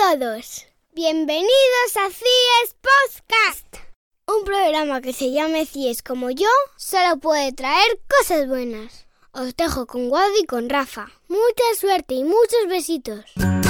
todos, bienvenidos a CIES Podcast. Un programa que se llame CIES como yo solo puede traer cosas buenas. Os dejo con Wadi y con Rafa. Mucha suerte y muchos besitos.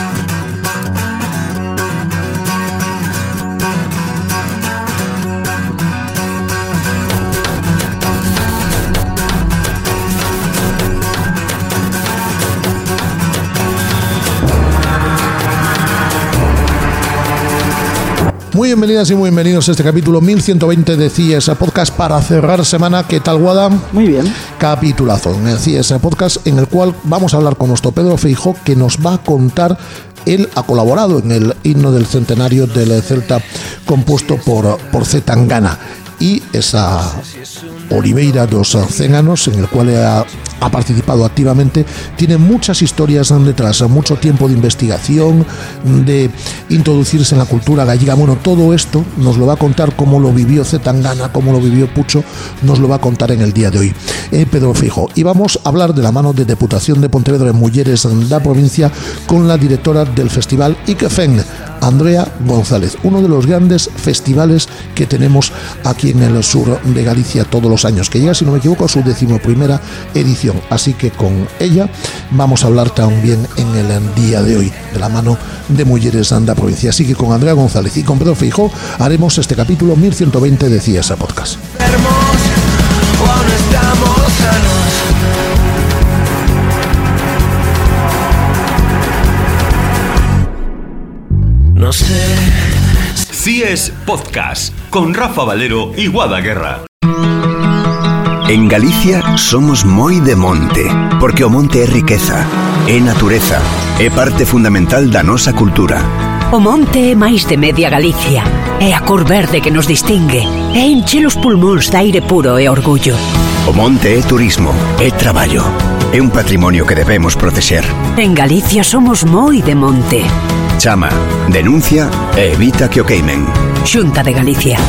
Muy bienvenidas y muy bienvenidos a este capítulo 1120 de CIES Podcast para cerrar semana. ¿Qué tal, Guada? Muy bien. Capitulazo en el CIES Podcast, en el cual vamos a hablar con nuestro Pedro Feijó, que nos va a contar. Él ha colaborado en el himno del centenario del Celta compuesto por Zetangana y esa Oliveira dos 100 anos, en el cual ha participado activamente. Tiene muchas historias detrás, mucho tiempo de investigación, de introducirse en la cultura gallega. Bueno, todo esto nos lo va a contar, cómo lo vivió Zetangana, cómo lo vivió Pucho, nos lo va a contar en el día de hoy Pedro Feijó. Y vamos a hablar de la mano de Deputación de Pontevedra en Mulleres da provincia con la directora del festival ICFEN, Andrea González, uno de los grandes festivales que tenemos aquí en el sur de Galicia todos los años, que llega, si no me equivoco, a su 11ª edición. Así que con ella vamos a hablar también en el día de hoy, de la mano de Mulleres da provincia. Así que con Andrea González y con Pedro Feijó haremos este capítulo 1120 de CIES Podcast. No sé. CIES Podcast con Rafa Valero y Guada Guerra. En Galicia somos moi de monte, porque o monte é riqueza, é natureza, é parte fundamental da nosa cultura. O monte é máis de media Galicia, é a cor verde que nos distingue, é encher os pulmóns de aire puro e orgullo. O monte é turismo, é traballo, é un patrimonio que debemos protexer. En Galicia somos moi de monte. Chama, denuncia e evita que o queimen. Xunta de Galicia.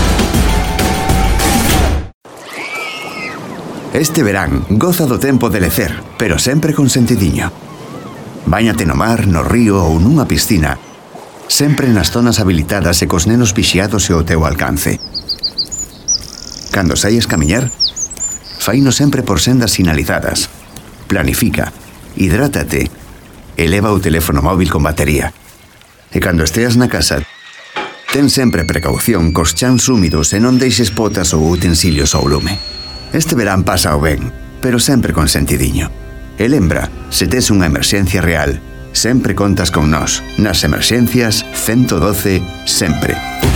Este verán goza do tempo de lecer, pero sempre con sentidiño. Báñate no mar, no río ou nunha piscina, sempre nas zonas habilitadas e cos nenos vixiados e ao teu alcance. Cando saies camiñar, faino sempre por sendas sinalizadas. Planifica, hidrátate e leva o teléfono móvil con batería. E cando esteas na casa, ten sempre precaución cos chans húmidos e non deixes potas ou utensilios ao lume. Este verán pasa o ben, pero sempre con sentidiño. E lembra, se tes unha emerxencia real, sempre contas con nós. Nas emerxencias, 112, sempre.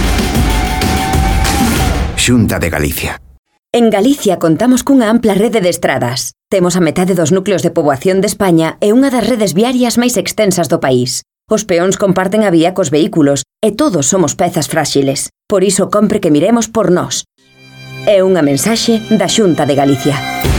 Xunta de Galicia. En Galicia contamos cunha ampla rede de estradas. Temos a metade dos núcleos de poboación de España e unha das redes viarias máis extensas do país. Os peóns comparten a vía cos vehículos e todos somos pezas fráxiles. Por iso compre que miremos por nós. É unha mensaxe da Xunta de Galicia.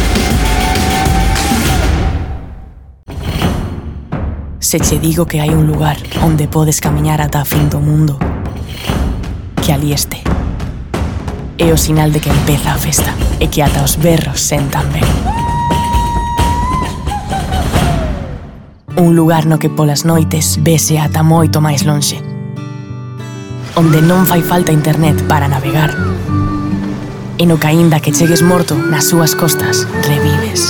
Se che digo que hai un lugar onde podes camiñar ata a fin do mundo, que ali este. É o sinal de que empeza a festa e que ata os berros sentan ben. Un lugar no que polas noites vese ata moito máis lonxe, onde non fai falta internet para navegar, e no que aínda que chegues morto nas súas costas, revives.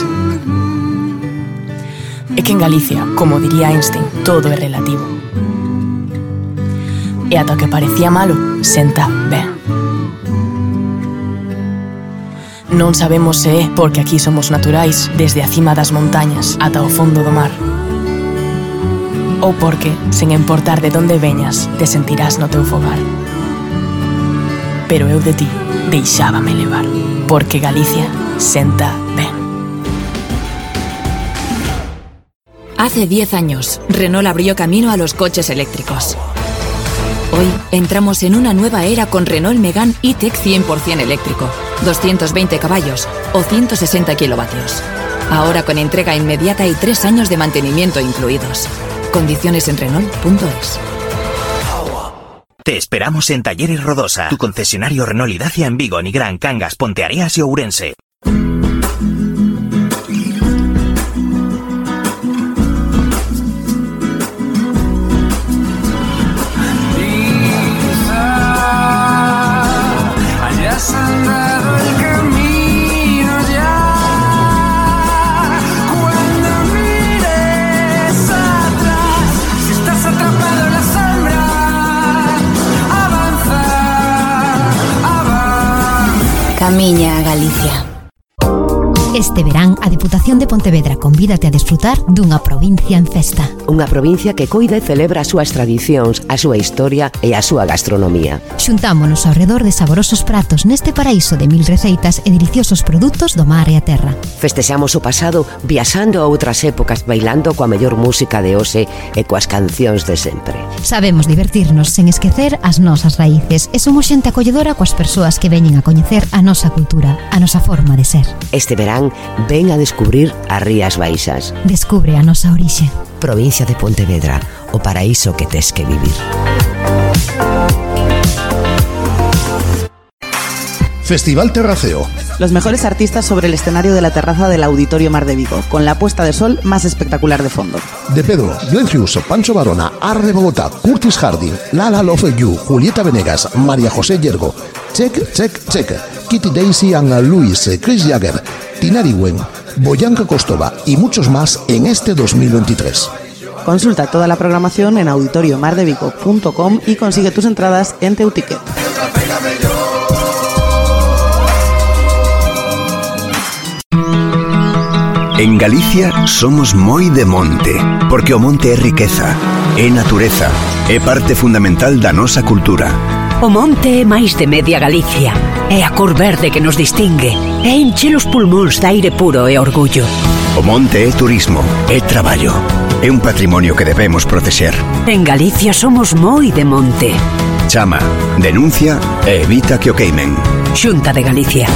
É que en Galicia, como diría Einstein, todo é relativo. E ata o que parecía malo, senta ben. Non sabemos se é porque aquí somos naturais, desde a cima das montañas ata o fondo do mar, ou porque, sen importar de onde veñas, te sentirás no teu fogar. Pero eu de ti deixábame levar, porque Galicia senta ben. Hace 10 años, Renault abrió camino a los coches eléctricos. Hoy entramos en una nueva era con Renault Megane E-Tech 100% eléctrico, 220 caballos o 160 kilovatios. Ahora con entrega inmediata y 3 años de mantenimiento incluidos. Condiciones en Renault.es. Te esperamos en Talleres Rodosa, tu concesionario Renault y Dacia en Vigo, Nigrán, Cangas, Ponteareas y Ourense. Camiña a Galicia. Este verán, a Diputación de Pontevedra convídate a desfrutar dunha provincia en festa. Unha provincia que coida e celebra as súas tradicións, a súa historia e a súa gastronomía. Xuntámonos ao redor de saborosos pratos neste paraíso de 1000 receitas e deliciosos produtos do mar e a terra. Festexamos o pasado viaxando a outras épocas, bailando coa mellor música de hoxe e coas cancións de sempre. Sabemos divertirnos sen esquecer as nosas raíces e somos xente acolledora coas persoas que veñen a coñecer a nosa cultura, a nosa forma de ser. Este verán ven a descubrir as Rías Baixas. Descubre a nosa orixe. Provincia de Pontevedra, o paraíso que tes que vivir. Festival Terraceo. Los mejores artistas sobre el escenario de la terraza del Auditorio Mar de Vigo, con la puesta de sol más espectacular de fondo. De Pedro, Glenn Hughes, Pancho Varona, Arde Bogotá, Curtis Harding, Lala Love You, Julieta Venegas, María José Yergo, Check, Kitty Daisy and Luis, Chris Jagger, Tinari Wen, Boyanka Kostova y muchos más en este 2023. Consulta toda la programación en auditoriomardevigo.com y consigue tus entradas en Teuticket. En Galicia somos moi de monte, porque o monte é riqueza, é natureza, é parte fundamental da nosa cultura. O monte é máis de media Galicia. É a cor verde que nos distingue. É enche os pulmóns de aire puro e orgullo. O monte é turismo, é traballo. É un patrimonio que debemos protexer. En Galicia somos moi de monte. Chama, denuncia e evita que o queimen. Xunta de Galicia.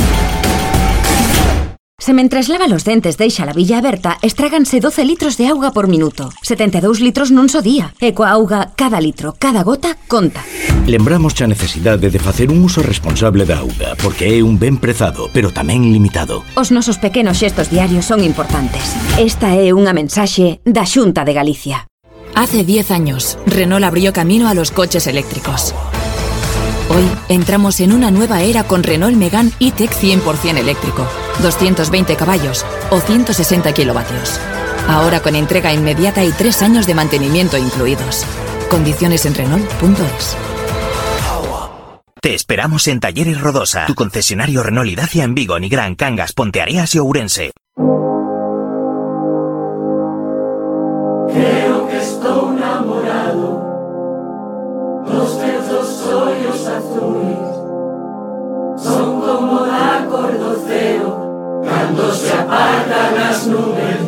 Se mentres lava los dentes deixa a villa aberta, estráganse 12 litros de auga por minuto. 72 litros nun só día. E coa auga, cada litro, cada gota, conta. Lembramos a necesidade de facer un uso responsable da auga, porque é un ben prezado, pero tamén limitado. Os nosos pequenos xestos diarios son importantes. Esta é unha mensaxe da Xunta de Galicia. Hace 10 años, Renault abrió camino a los coches eléctricos. Hoy entramos en una nueva era con Renault Megane E-Tech 100% eléctrico, 220 caballos o 160 kilovatios. Ahora con entrega inmediata y 3 años de mantenimiento incluidos. Condiciones en Renault.es. Te esperamos en Talleres Rodosa, tu concesionario Renault y Dacia en Vigo, Nigrán, Cangas, Ponteareas y Ourense. Creo que estou namorado dos teus ollos azules. Son como da cor do ceo cando se apartan as nubes.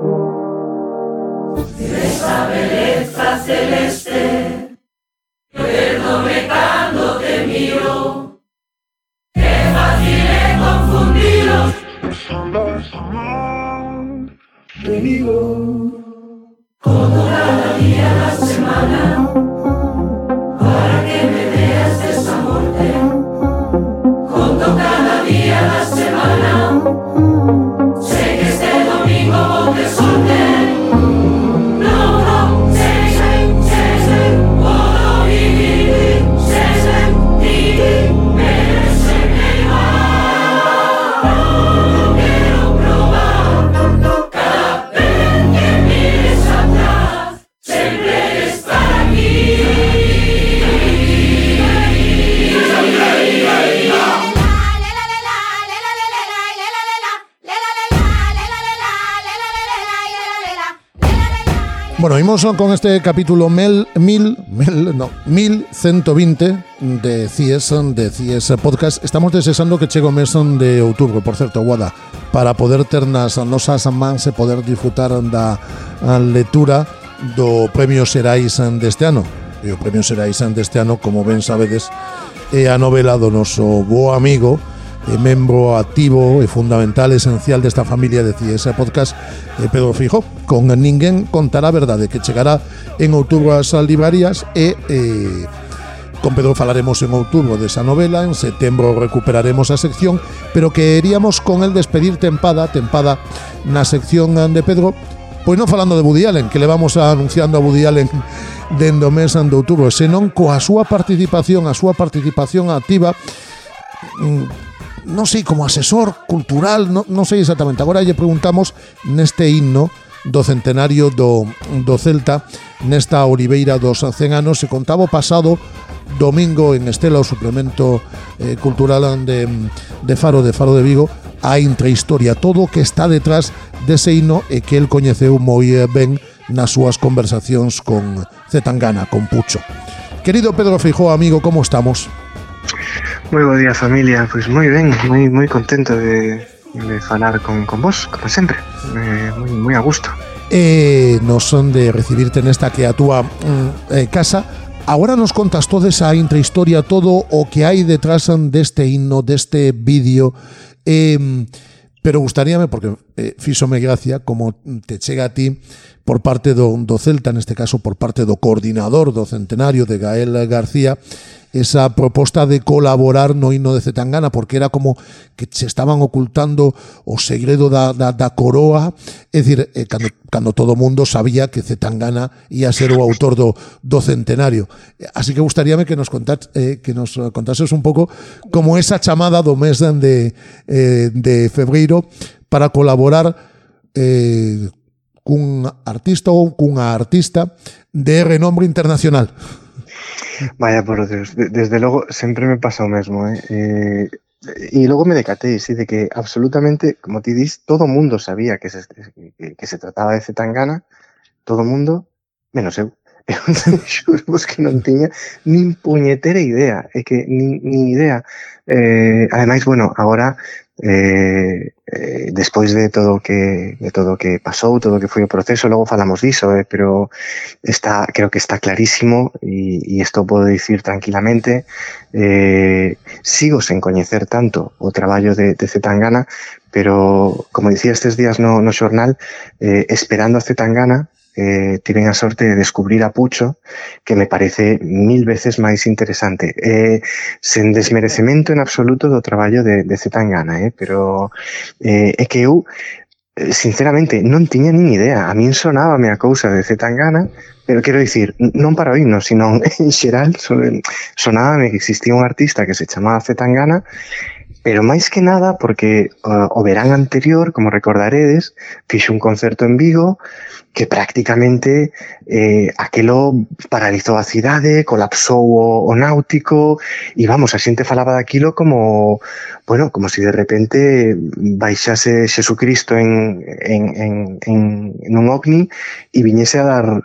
Esa beleza celeste, perdóme cando te miro. É fácil confundilos. Venido como cada día de la semana, para que me veas esa muerte. Conto cada día de la semana, sé que este domingo vos te solté. No, sé, puedo vivir, sé, pero sé que va. No quiero probar, cada vez que mires atrás, siempre estar aquí. Bueno, imos con este capítulo 1120 de CIES Podcast. Estamos desexando que chegue o mes de outubro, por certo, Guada, para poder ter nas nosas mans e poder disfrutar da lectura do Premio Xerais deste ano. E o Premio Xerais deste ano, como ben sabedes, é a novela do noso bo amigo e membro activo e fundamental, esencial desta familia de CIES Podcast, Pedro Feijóo, con Ninguén contará a verdade, que chegará en outubro ás librerías e con Pedro falaremos en outubro desa novela, en setembro recuperaremos a sección, pero queríamos con el despedir tempada na sección de Pedro, pois non falando de Woody Allen, que le vamos anunciando a Woody Allen dende o mes de outubro, senón coa súa participación activa, non sei, como asesor cultural, non sei exactamente. Agora lle preguntamos neste himno do centenario do Celta, nesta Oliveira dos 100 anos, se contaba o pasado domingo en Estela, o suplemento cultural de Faro de Vigo, a intrahistoria, todo o que está detrás dese hino e que el coñeceu moi ben nas súas conversacións con Zetangana, con Pucho. Querido Pedro Feijóo, amigo, como estamos? Moi bo día, familia. Pois moi ben, moi contento de falar con vos, como sempre. Moi a gusto. Nos son de recibirte nesta que a túa casa. Agora nos contas toda esa intrahistoria, todo o que hai detrás deste himno, deste vídeo, pero gustaríame, porque fíxome gracia como te chega a ti por parte do Celta, neste caso por parte do coordinador do centenario de Gael García, esa proposta de colaborar no himno de Zetangana, porque era como que se estaban ocultando o segredo da coroa, é dicir, cando todo o mundo sabía que Zetangana ia ser o autor do centenario. Así que gustaríame que nos contases un pouco como esa chamada do mes de febreiro para colaborar cun artista ou cunha artista de renombre internacional. Vaya por Dios, desde logo sempre me pasa o mesmo, e logo me decatei, sí, de que absolutamente, como ti dis, todo o mundo sabía que se trataba de Zetangana, todo o mundo, menos eu. Eu xurvos que non tiña nin puñetera idea, é que nin idea. Ademais, bueno, agora despois de todo o que pasou, todo o que foi o proceso, logo falamos diso, pero creo que está clarísimo, e isto podo dicir tranquilamente. Sigo sen coñecer tanto o traballo de Zetangana, pero como dicía estes días no xornal, esperando a Zetangana, tiven a sorte de descubrir a Pucho, que me parece 1000 veces máis interesante, sen desmerecemento en absoluto do traballo de Zetangana, pero é que eu sinceramente non tiña nin idea. A min sonábame a cousa de Zetangana, pero quero dicir, non para o himno, sino en xeral, sonábame que existía un artista que se chamaba Zetangana, pero máis que nada porque o verán anterior, como recordaredes, fixo un concerto en Vigo que prácticamente aquelo paralizou a cidade, colapsou o náutico, e vamos, a xente falaba daquilo como, bueno, como si de repente baixase Xesucristo en un ovni e viñese a dar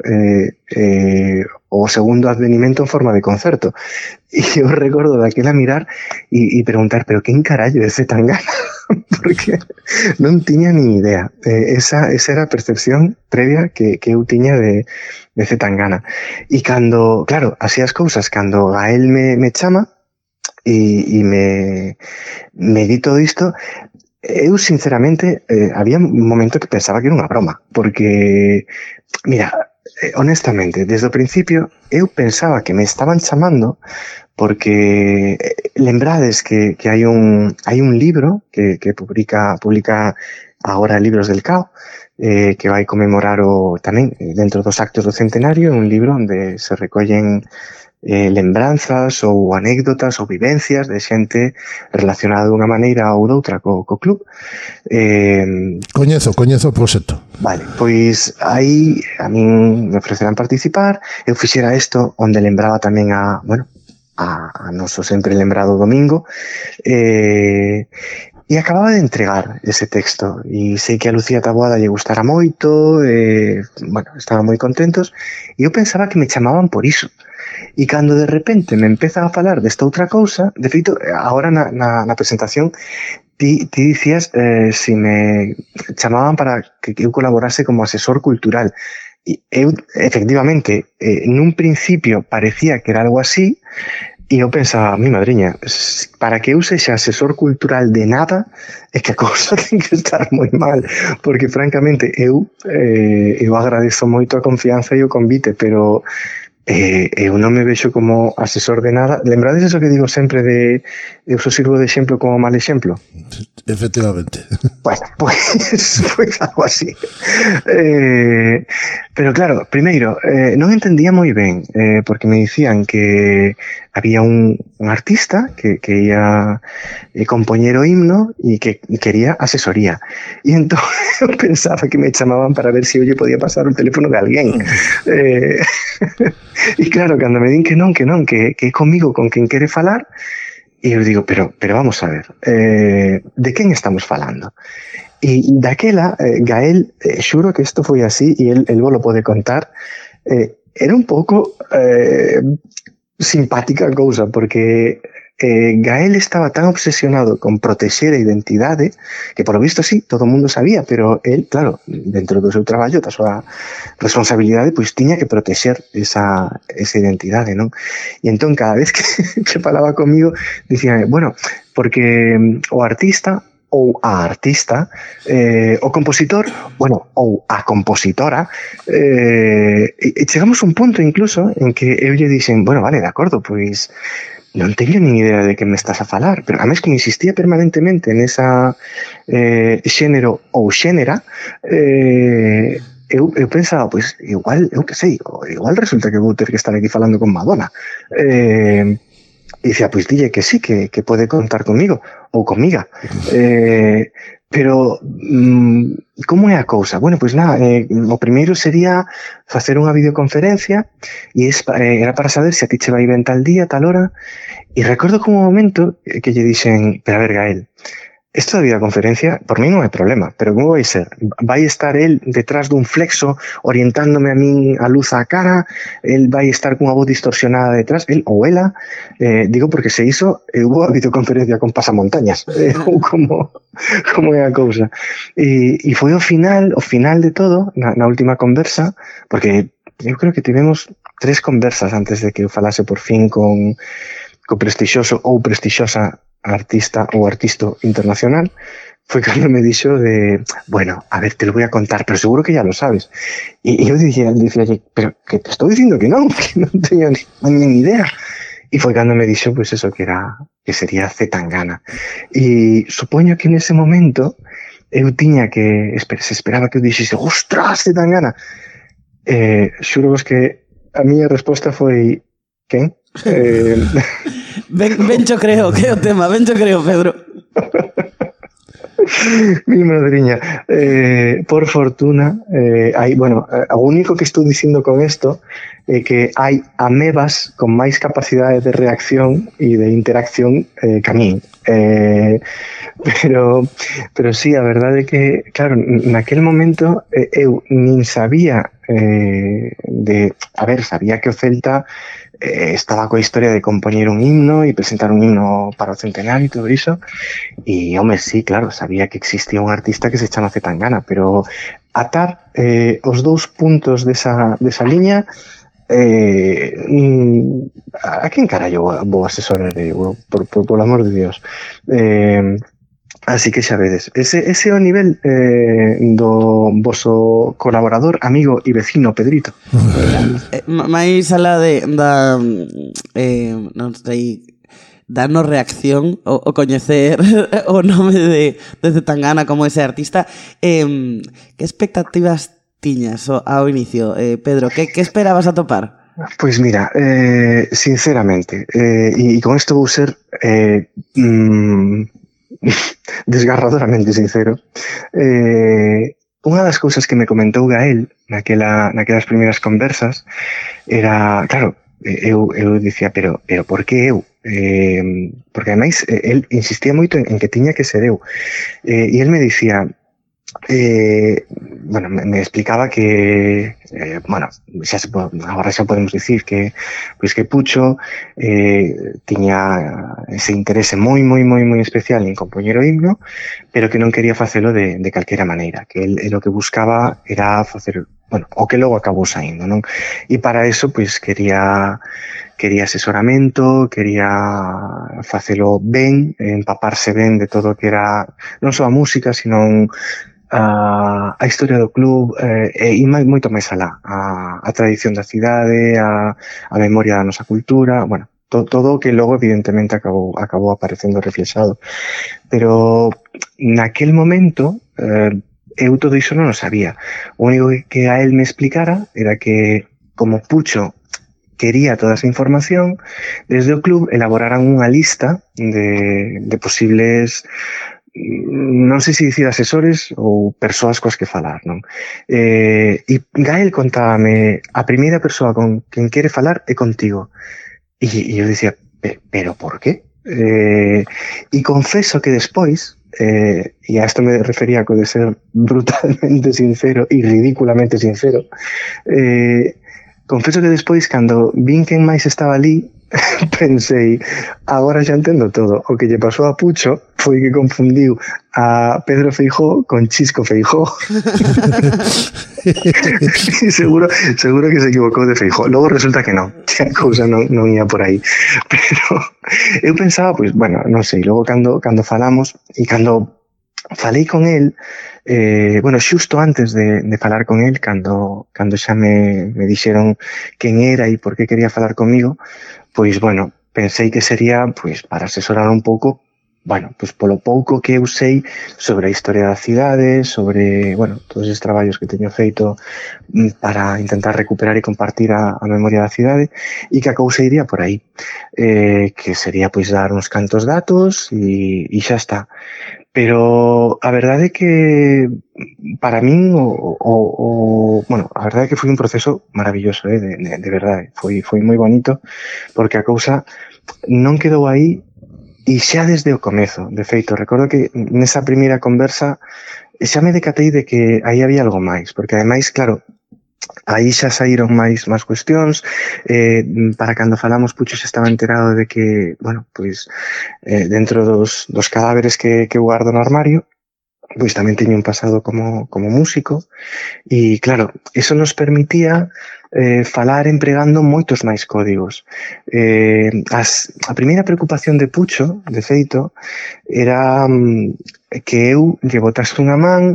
o segundo advenimento en forma de concerto. E eu recordo daquela mirar e preguntar, pero quen carallo é Zetangana? Porque non tiña ni idea. Esa era a percepción previa que eu tiña de Zetangana. E cando, claro, así as cousas, cando Gael me chama e me di todo isto, eu sinceramente había un momento que pensaba que era unha broma, porque, mira, honestamente, desde o principio eu pensaba que me estaban chamando porque lembrades que hai un libro que publica agora Libros del Cao, que vai conmemorar tamén dentro dos actos do centenario, un libro onde se recollen lembranzas ou anécdotas ou vivencias de xente relacionada dunha maneira ou doutra co club. Coñezo o proxecto. Vale, pois aí a min me ofrecerán participar. Eu fixera isto onde lembraba tamén a noso sempre lembrado domingo, e acababa de entregar ese texto e sei que a Lucía Taboada lle gustara moito, estaban moi contentos, e eu pensaba que me chamaban por iso. E cando de repente me empezan a falar desta outra cousa, de feito, agora na presentación ti dicías si me chamaban para que eu colaborase como asesor cultural. E eu, efectivamente, nun principio parecía que era algo así, e eu pensaba, mi madriña, para que eu sexa asesor cultural de nada, é que a cousa ten que estar moi mal, porque francamente eu agradezo moito a confianza e o convite, pero eu non me vexo como asesor de nada. Lembrades eso que digo sempre de eu só sirvo de exemplo como mal exemplo? Efectivamente. Bueno, pues algo así. Pero claro, primeiro, non entendía moi ben, porque me dicían que había un artista que ia compoñer o himno e que quería asesoría. E entón eu pensaba que me chamaban para ver se eu lle podía pasar o teléfono de alguén. E claro, cando me din que non, que é comigo con quen quere falar, e eu digo, pero vamos a ver, de quen estamos falando? E daquela, Gael, xuro que isto foi así, e el vos lo pode contar, era un pouco simpática a cousa, porque Gael estaba tan obsesionado con protexer a identidade que, por lo visto, sí, todo o mundo sabía, pero él, claro, dentro do seu traballo, da súa responsabilidade, pois tiña que protexer esa identidade, non? E entón, cada vez que falaba comigo, dicía, bueno, porque o artista ou a artista, o compositor, bueno, ou a compositora, e chegamos a un punto incluso en que eu lle dixen, bueno, vale, de acordo, pois non teño nin idea de que me estás a falar, pero a mes como insistía permanentemente nesa xénero ou xénera, eu pensaba, pois, igual, eu que sei, igual resulta que vou ter que estar aquí falando con Madonna. E dicía, pois dille que sí, que pode contar comigo ou comiga. Pero como é a cousa? Bueno, pois nada, o primeiro sería facer unha videoconferencia e era para saber se a ti che vai ben tal día, tal hora, e recordo como un momento que lle dixen, pero a ver, Gael, esto da videoconferencia, por mí non é problema, pero como vai ser? Vai estar el detrás dun flexo orientándome a min a luz á cara, el vai estar cunha voz distorsionada detrás, el ou ela, digo porque se iso, eu vou a videoconferencia con pasamontañas, ou como é a cousa. E foi o final de todo, na última conversa, porque eu creo que tivemos 3 conversas antes de que eu falase por fin con prestixioso ou prestixiosa artista ou artista internacional, foi cando me dixo de, bueno, a ver, te lo voy a contar, pero seguro que ya lo sabes. E eu dicía, pero que te estou dicindo que non teño nin idea. E foi cando me dixo, pues eso, que sería C. Tangana. E supoño que nese momento eu tiña que, se esperaba que eu dixese, ostras, C. Tangana. Xuro vos que a miña resposta foi, quen? Bencho creo, que é o tema, Bencho creo, Pedro. Mi madriña, por fortuna, o único que estou dicindo con isto é que hai amebas con máis capacidade de reacción e de interacción que a min. Pero sí, a verdade é que, claro, naquel momento eu nin sabía sabía que o Celta estaba coa historia de compoñer un himno e presentar un himno para o centenario e todo iso, e, home, sí, claro, sabía que existía un artista que se chama C. Tangana, pero atar os dous puntos desa liña, a quen carallo vou asesorar eu, por amor de Dios. Así que xa vedes, ese é o nivel do voso colaborador, amigo e vecino Pedrito. Mais alá non sei, darnos reacción o coñecer o nome de Tangana como ese artista, que expectativas tiñas ao inicio, Pedro? Que esperabas atopar? Pois mira, sinceramente, e con isto vou ser desgarradoramente sincero, unha das cousas que me comentou Gael naquelas primeiras conversas era, claro, eu dicía, pero por que eu? Porque ademais el insistía moito en que tiña que ser eu, e el me dicía, bueno, me explicaba que agora xa podemos dicir que Pucho tiña ese interese moi especial en compoñer o himno, pero que non quería facelo de calquera maneira, que el o que buscaba era facer, bueno, o que logo acabou saindo, non? E para eso, pois, quería asesoramento, quería facelo ben, empaparse ben de todo o que era non só a música, sino a historia do club, e moito máis alá, a tradición da cidade, a memoria da nosa cultura, bueno, todo o que logo evidentemente acabou aparecendo reflexado. Pero naquel momento eu todo iso non o sabía. O único que a él me explicara era que, como Pucho quería toda esa información, desde o club elaboraran unha lista de posibles non sei se dicir asesores ou persoas coas que falar, non? E Gael contábame, a primeira persoa con quen quere falar é contigo. E eu dicía, pero por qué? E confeso que despois, e a isto me refería co de ser brutalmente sincero e ridículamente sincero, confeso que despois, cando vin quen máis estaba ali, pensei, agora xa entendo todo. O que lle pasou a Pucho foi que confundiu a Pedro Feijóo con Chisco Feijóo. seguro que se equivocou de Feijóo. Logo resulta que non, que a cousa non ia por aí. Pero eu pensaba, pois, bueno, non sei, logo cando falamos e cando falei con el, bueno, xusto antes de falar con el, cando xa me dixeron quen era e por que quería falar comigo, pois, bueno, pensei que sería, pois, para asesorar un pouco, bueno, pois polo pouco que eu sei sobre a historia da cidade, sobre, bueno, todos os traballos que teño feito para intentar recuperar e compartir a memoria da cidade, e que a cousa iría por aí, que sería, pois, dar uns cantos datos e xa está. Pero a verdade é que para min bueno, a verdade é que foi un proceso maravilloso, de verdade, foi moi bonito, porque a cousa non quedou aí e xa desde o comezo. De feito, recordo que nesa primeira conversa xa me decatei de que aí había algo máis, porque ademais, claro, aí xa saíron máis cuestións, para cando falamos Pucho xa estaba enterado de que, bueno, pois dentro dos cadáveres que guardo no armario, pois tamén teño un pasado como músico, e claro, eso nos permitía falar empregando moitos máis códigos. A primeira preocupación de Pucho, de feito, era que eu lle botase unha man,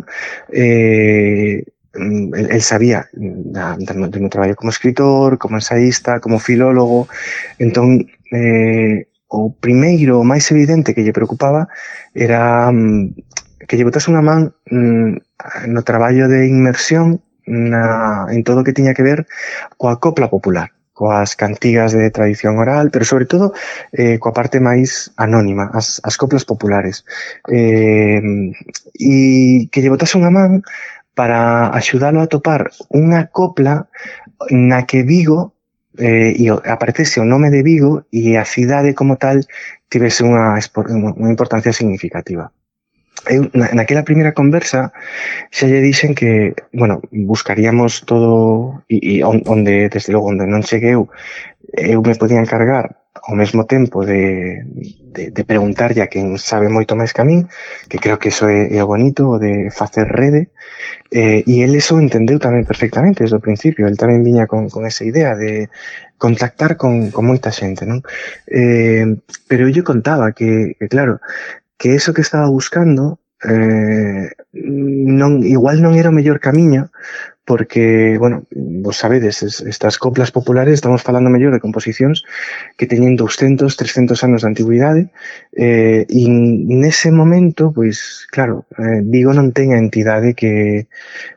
el sabía do meu traballo como escritor, como ensaísta, como filólogo. Entón, o primeiro, o máis evidente que lle preocupaba era que lle botase unha man no traballo de inmersión en todo o que tiña que ver coa copla popular, coas cantigas de tradición oral, pero sobre todo coa parte máis anónima, as coplas populares. E que lle botase unha man para axudalo a topar unha copla na que Vigo e aparecese o nome de Vigo e a cidade como tal tivese unha importancia significativa. Eu, naquela primeira conversa, xa lle dixen que, bueno, buscaríamos todo e onde, desde logo, onde non cheguei eu me podía encargar ao mesmo tempo de preguntarlle a quen sabe moito máis que a min, que creo que iso é o bonito, de facer rede, e el eso entendeu tamén perfectamente desde o principio. El tamén viña con esa idea de contactar con moita xente, non? Pero eu lle contaba que claro, que eso que estaba buscando igual non era o mellor camiño, porque, bueno, vos sabedes, estas coplas populares estamos falando mellor de composicións que teñen 200, 300 anos de antigüidade, e nese momento, pois, claro, Vigo non ten a entidade que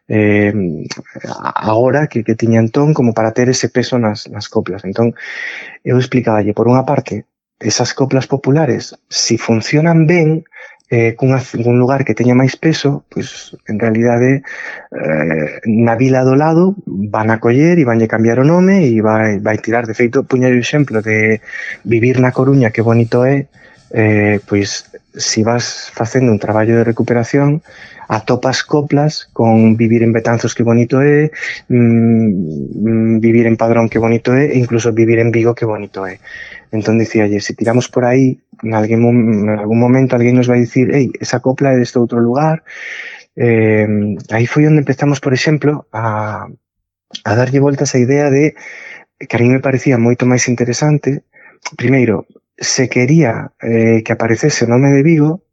agora que tiña entón como para ter ese peso nas coplas. Entón, eu explicaballe, por unha parte, esas coplas populares, si funcionan ben, cun lugar que teña máis peso, pois en realidade na vila do lado van a coller e vanlle cambiar o nome e vai tirar. De feito, puño o exemplo de Vivir na Coruña, que bonito é, pois si vas facendo un traballo de recuperación, atopas coplas con Vivir en Betanzos, que bonito é, Vivir en Padrón, que bonito é, e incluso Vivir en Vigo, que bonito é. Entón dicíalle, se tiramos por aí, en algún momento alguén nos vai dicir, ei, esa copla é deste outro lugar. Aí foi onde empezamos, por exemplo, a darlle voltas a idea de que a mí me parecía moito máis interesante. Primeiro, se quería que aparecese o nome de Vigo,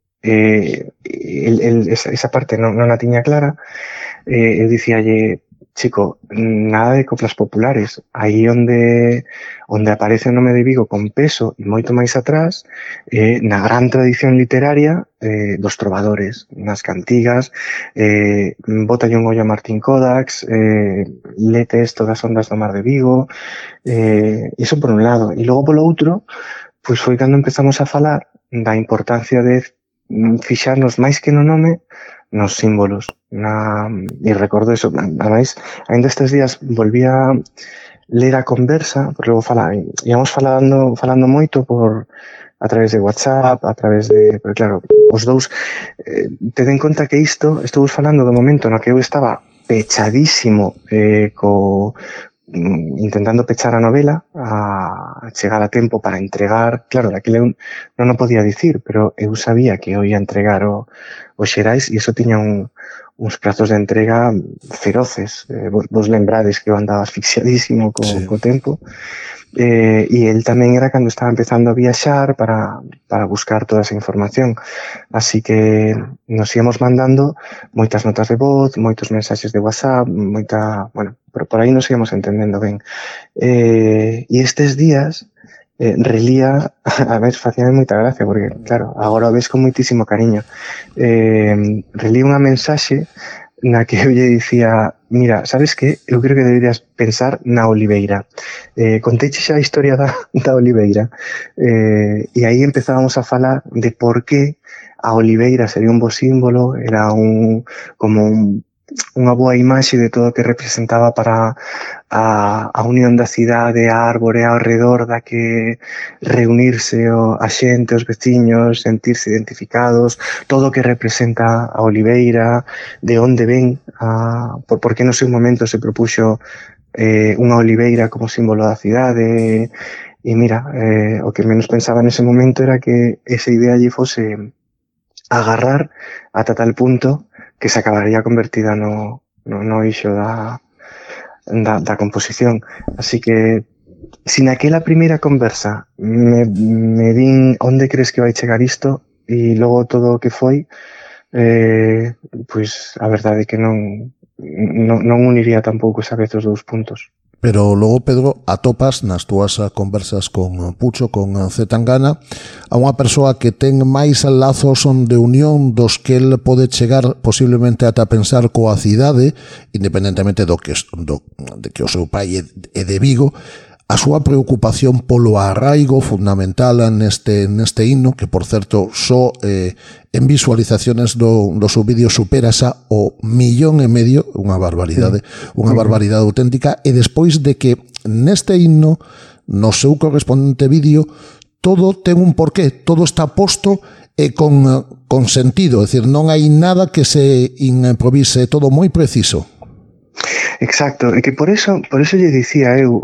esa parte non a tiña clara. Eu dicíalle, chico, nada de coplas populares. Aí onde aparece o nome de Vigo con peso e moito máis atrás, na gran tradición literaria dos trovadores, nas cantigas, bótalle un ollo a Martín Codax, lete isto das ondas do mar de Vigo, iso por un lado. E logo polo outro, pois foi cando empezamos a falar da importancia de fixarnos máis que no nome nos símbolos. E recordo eso, ademais, ainda estes días volví a ler a conversa, porque logo íamos falando moito a través de WhatsApp, a través de... Porque claro, os dous, ten en conta que isto, estou falando do momento no que eu estaba pechadísimo intentando pechar a novela a chegar a tempo para entregar, claro, daquilo eu non o podía dicir, pero eu sabía que eu ia entregar o Xerais e iso tiña uns prazos de entrega feroces. Vos lembrades que eu andaba asfixiadísimo co tempo, e el tamén era cando estaba empezando a viaxar para buscar toda esa información, así que nos íamos mandando moitas notas de voz, moitos mensaxes de WhatsApp, pero por aí nos íamos entendendo ben. E estes días relía, a ver, facíame moita gracia, porque claro, agora o ves con moitísimo cariño, relía unha mensaxe na que eu lle dicía, mira, sabes que? Eu creo que deberías pensar na oliveira. Conteiche xa a historia da oliveira, e aí empezábamos a falar de por que a oliveira sería un bo símbolo, era unha boa imaxe de todo o que representaba para a unión da cidade, a árbore ao redor da que reunirse a xente, os veciños, sentirse identificados, todo o que representa a oliveira, de onde ven, por que no seu momento se propuxo unha oliveira como símbolo da cidade. E mira, o que menos pensaba nese momento era que esa idea lle fose agarrar ata tal punto que se acabaría convertida no eixo da composición. Así que, si naquela primeira conversa me din onde crees que vai chegar isto, e logo todo o que foi, pois a verdade é que non uniría tampouco esa vez os dous puntos. Pero logo, Pedro, atopas nas túas conversas con Pucho, con Zetangana, a unha persoa que ten máis lazos de unión dos que el pode chegar posiblemente ata pensar coa cidade, independentemente de que o seu pai é de Vigo. A súa preocupación polo arraigo fundamental neste himno, que por certo só en visualizaciones do seu vídeo supera xa o 1,5 millón, unha barbaridade auténtica, e despois de que neste himno, no seu correspondente vídeo, todo ten un porqué, todo está posto e con sentido, é dicir, non hai nada que se improvise, todo moi preciso. Exacto, e que por eso lle dicía eu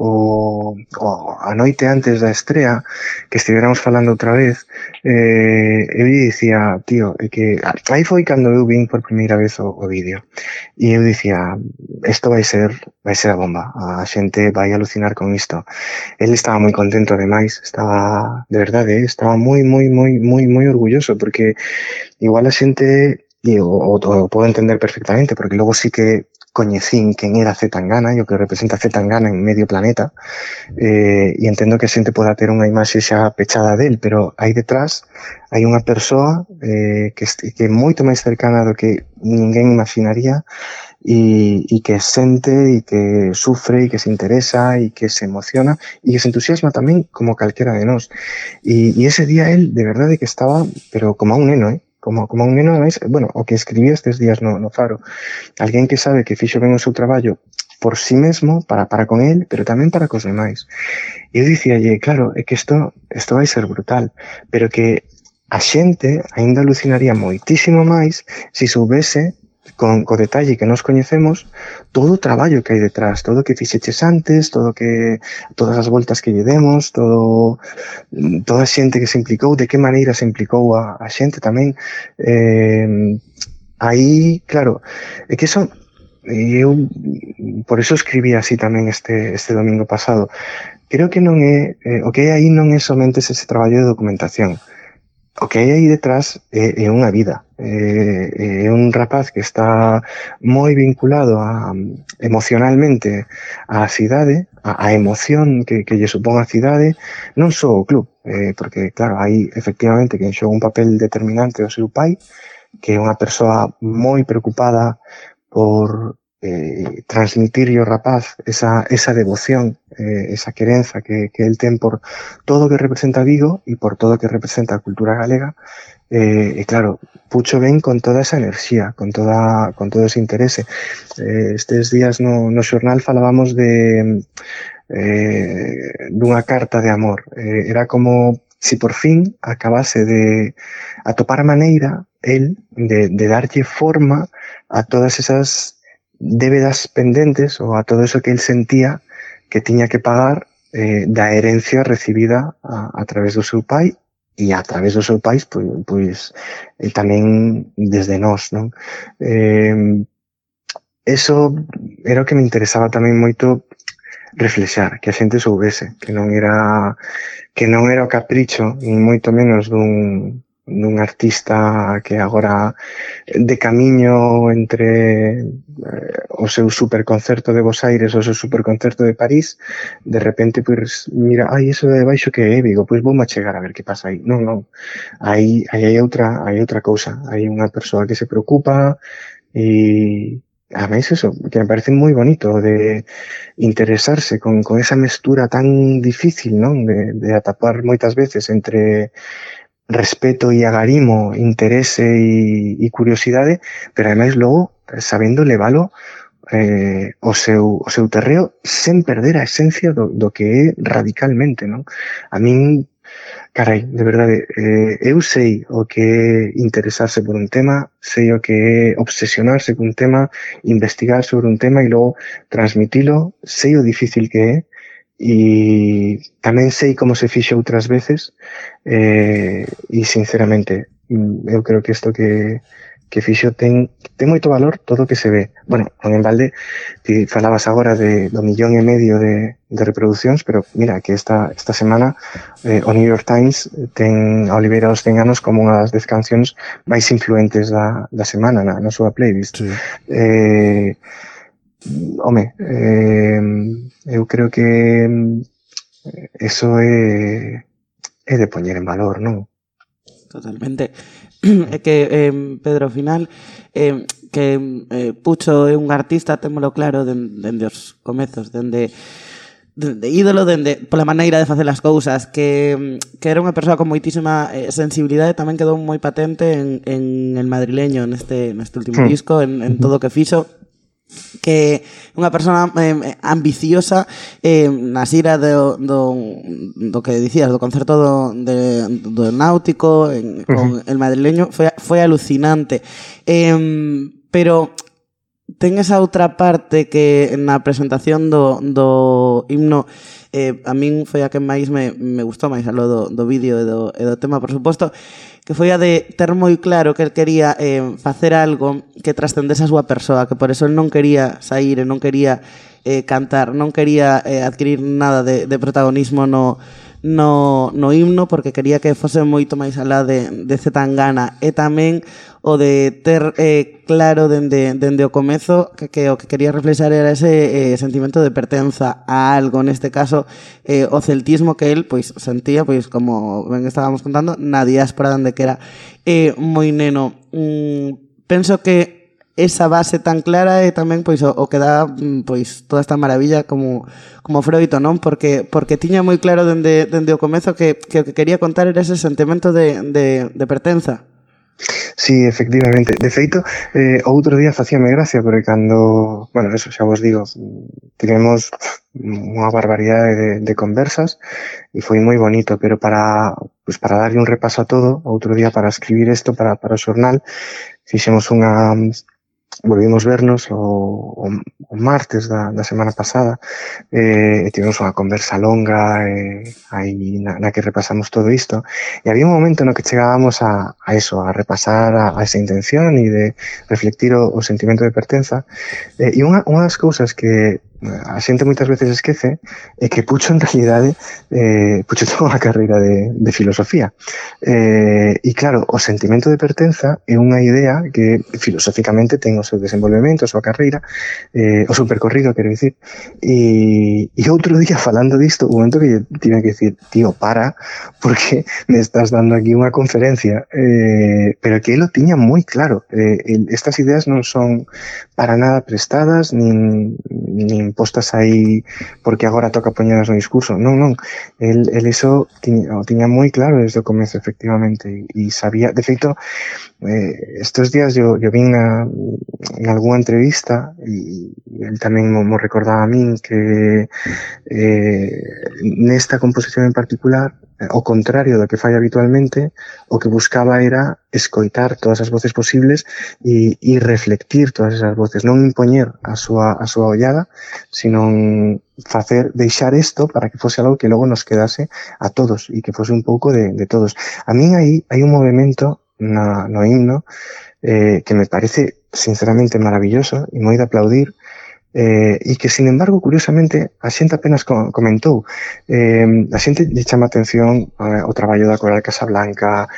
a noite antes da estrea, que estiveramos falando outra vez, eu lle dicía, tío, é que aí foi cando eu vin por primeira vez o vídeo, e eu dicía, isto vai ser a bomba, a xente vai alucinar con isto. El estaba moi contento, ademais, estaba, de verdade, estaba moi orgulloso, porque igual a xente, e o podo entender perfectamente, porque logo sí que coñecín quen era Zetangana e o que representa Zetangana en medio planeta, e entendo que a xente poda ter unha imaxe xa pechada del, pero aí detrás hai unha persoa que é moito máis cercana do que ninguén imaginaría, e que sente, e que sufre, e que se interesa, e que se emociona, e que se entusiasma tamén como calquera de nós. E ese día el, de verdade que estaba, pero como a un neno, como un neno, ademais, bueno, o que escribí estes días no Faro, alguén que sabe que fixo ben o seu traballo por sí mesmo, para con el, pero tamén para cos demais. E eu dicíalle, claro, é que isto vai ser brutal, pero que a xente aínda alucinaría moitísimo máis se soubese, co detalle que nos coñecemos, todo o traballo que hai detrás, todo o que fixeches antes, todas as voltas que lle demos, toda a xente que se implicou, de que maneira se implicou a xente tamén. Aí, claro, é que eso, eu por eso escribí así tamén este domingo pasado. Creo que non é, o que hai aí non é somente ese traballo de documentación. O que hai aí detrás é unha vida, é un rapaz que está moi vinculado emocionalmente á cidade, a emoción que lle supón a cidade, non só o club, porque claro, hai efectivamente quen xoga un papel determinante o seu pai, que é unha persoa moi preocupada por transmitirlle ao rapaz esa devoción, esa querenza que el ten por todo o que representa Vigo e por todo o que representa a cultura galega. E claro, pucho ben con toda esa enerxía, con todo ese interese. Estes días no xornal falábamos dunha carta de amor. Era como si por fin acabase de atopar a maneira el de darlle forma a todas esas débedas pendentes ou a todo eso que el sentía que tiña que pagar da herencia recibida a través do seu pai e a través do seu país, pois tamén desde nós, non? Eso era o que me interesaba tamén moito reflexar, que a xente soubese, que non era o capricho, nin moito menos dun artista que agora de camiño entre o seu superconcerto de Bos Aires ou o seu superconcerto de París, de repente, pois, mira, eso de baixo que é Vigo, pois vou chegar a ver que pasa aí. Non. Aí hai outra cousa. Hai unha persoa que se preocupa e ademais eso, que me parece moi bonito de interesarse con esa mestura tan difícil, non? De atapar moitas veces entre respeto e agarimo, interese e curiosidade, pero ademais logo sabendo levalo o seu terreo sen perder a esencia do que é radicalmente, non? A min, carai, de verdade, eu sei o que é interesarse por un tema, sei o que é obsesionarse con un tema, investigar sobre un tema e logo transmitilo, sei o difícil que é, e tamén sei como se fixo outras veces, e sinceramente eu creo que isto que fixo ten moito valor todo o que se ve. Bueno, non en balde, ti falabas agora do 1,5 millón de reproduccións, pero mira que esta semana o New York Times ten a Oliveira dos 100 anos como unha das 10 cancións máis influentes da semana na súa playlist. Sí. Eu creo que eso é de poñer en valor, non? Totalmente. É que, Pedro, ao final, que Pucho é un artista, témolo claro, dende os comezos, dende ídolo, pola maneira de facer as cousas, que era unha persoa con moitísima sensibilidade, tamén quedou moi patente en El Madrileño, neste último disco, en todo o que fixo, que unha persona ambiciosa na xira do que dicías, do concerto do Náutico con El Madrileño, foi alucinante, pero ten esa outra parte que na presentación do himno a min foi a que máis me gustou, máis aló do vídeo e do tema, por suposto, que foi a de ter moi claro que el quería facer algo que trascendese a súa persoa, que por eso el non quería sair e non quería cantar, non quería adquirir nada de protagonismo no himno, porque quería que fose moito máis alá de Zetangana, e tamén o de ter claro dende o comezo que o que quería reflexar era ese sentimento de pertenza a algo, neste caso o celtismo que el pois sentía, pois como ben estábamos contando, na diáspora onde que era moi neno. Penso que esa base tan clara é tamén pois o que dá pois toda esta maravilla como froito, non? Porque tiña moi claro dende o comezo que o que quería contar era ese sentimento de pertenza. Sí, efectivamente. De feito, outro día facíame gracia, porque cando, bueno, eso xa vos digo, tivemos unha barbaridade de conversas e foi moi bonito, pero para darlle un repaso a todo, outro día para escribir isto para o xornal, fixemos volvimos vernos o martes da semana pasada, e tivemos unha conversa longa aí na que repasamos todo isto, e había un momento no que chegábamos a eso, a repasar a esa intención e de reflectir o sentimento de pertenza, e unha das cousas que a xente moitas veces esquece é que Pucho en realidade Pucho ten unha carreira de filosofía e claro, o sentimento de pertenza é unha idea que filosóficamente ten o seu desenvolvemento, a súa carreira, o seu percorrido, quero dicir, e outro día falando disto, o momento que tive que dicir, tío, para, porque me estás dando aquí unha conferencia, pero que él lo tiña moi claro. Estas ideas non son para nada prestadas nin postas aí porque agora toca poñelas no discurso. Non. El eso tiña moi claro desde o comezo, efectivamente, e sabía, de feito, estes días yo vin en algunha entrevista e el tamén mo recordaba a min que nesta composición en particular, ao contrario do que fai habitualmente, o que buscaba era escoitar todas as voces posibles e reflectir todas esas voces, non impoñer a súa ollada, sino deixar isto para que fose algo que logo nos quedase a todos e que fose un pouco de todos. A min aí hai un movimento no himno que me parece sinceramente maravilloso e moi de aplaudir, e que, sin embargo, curiosamente, a xente apenas comentou. A xente lle chama atención o traballo da Coral Casablanca,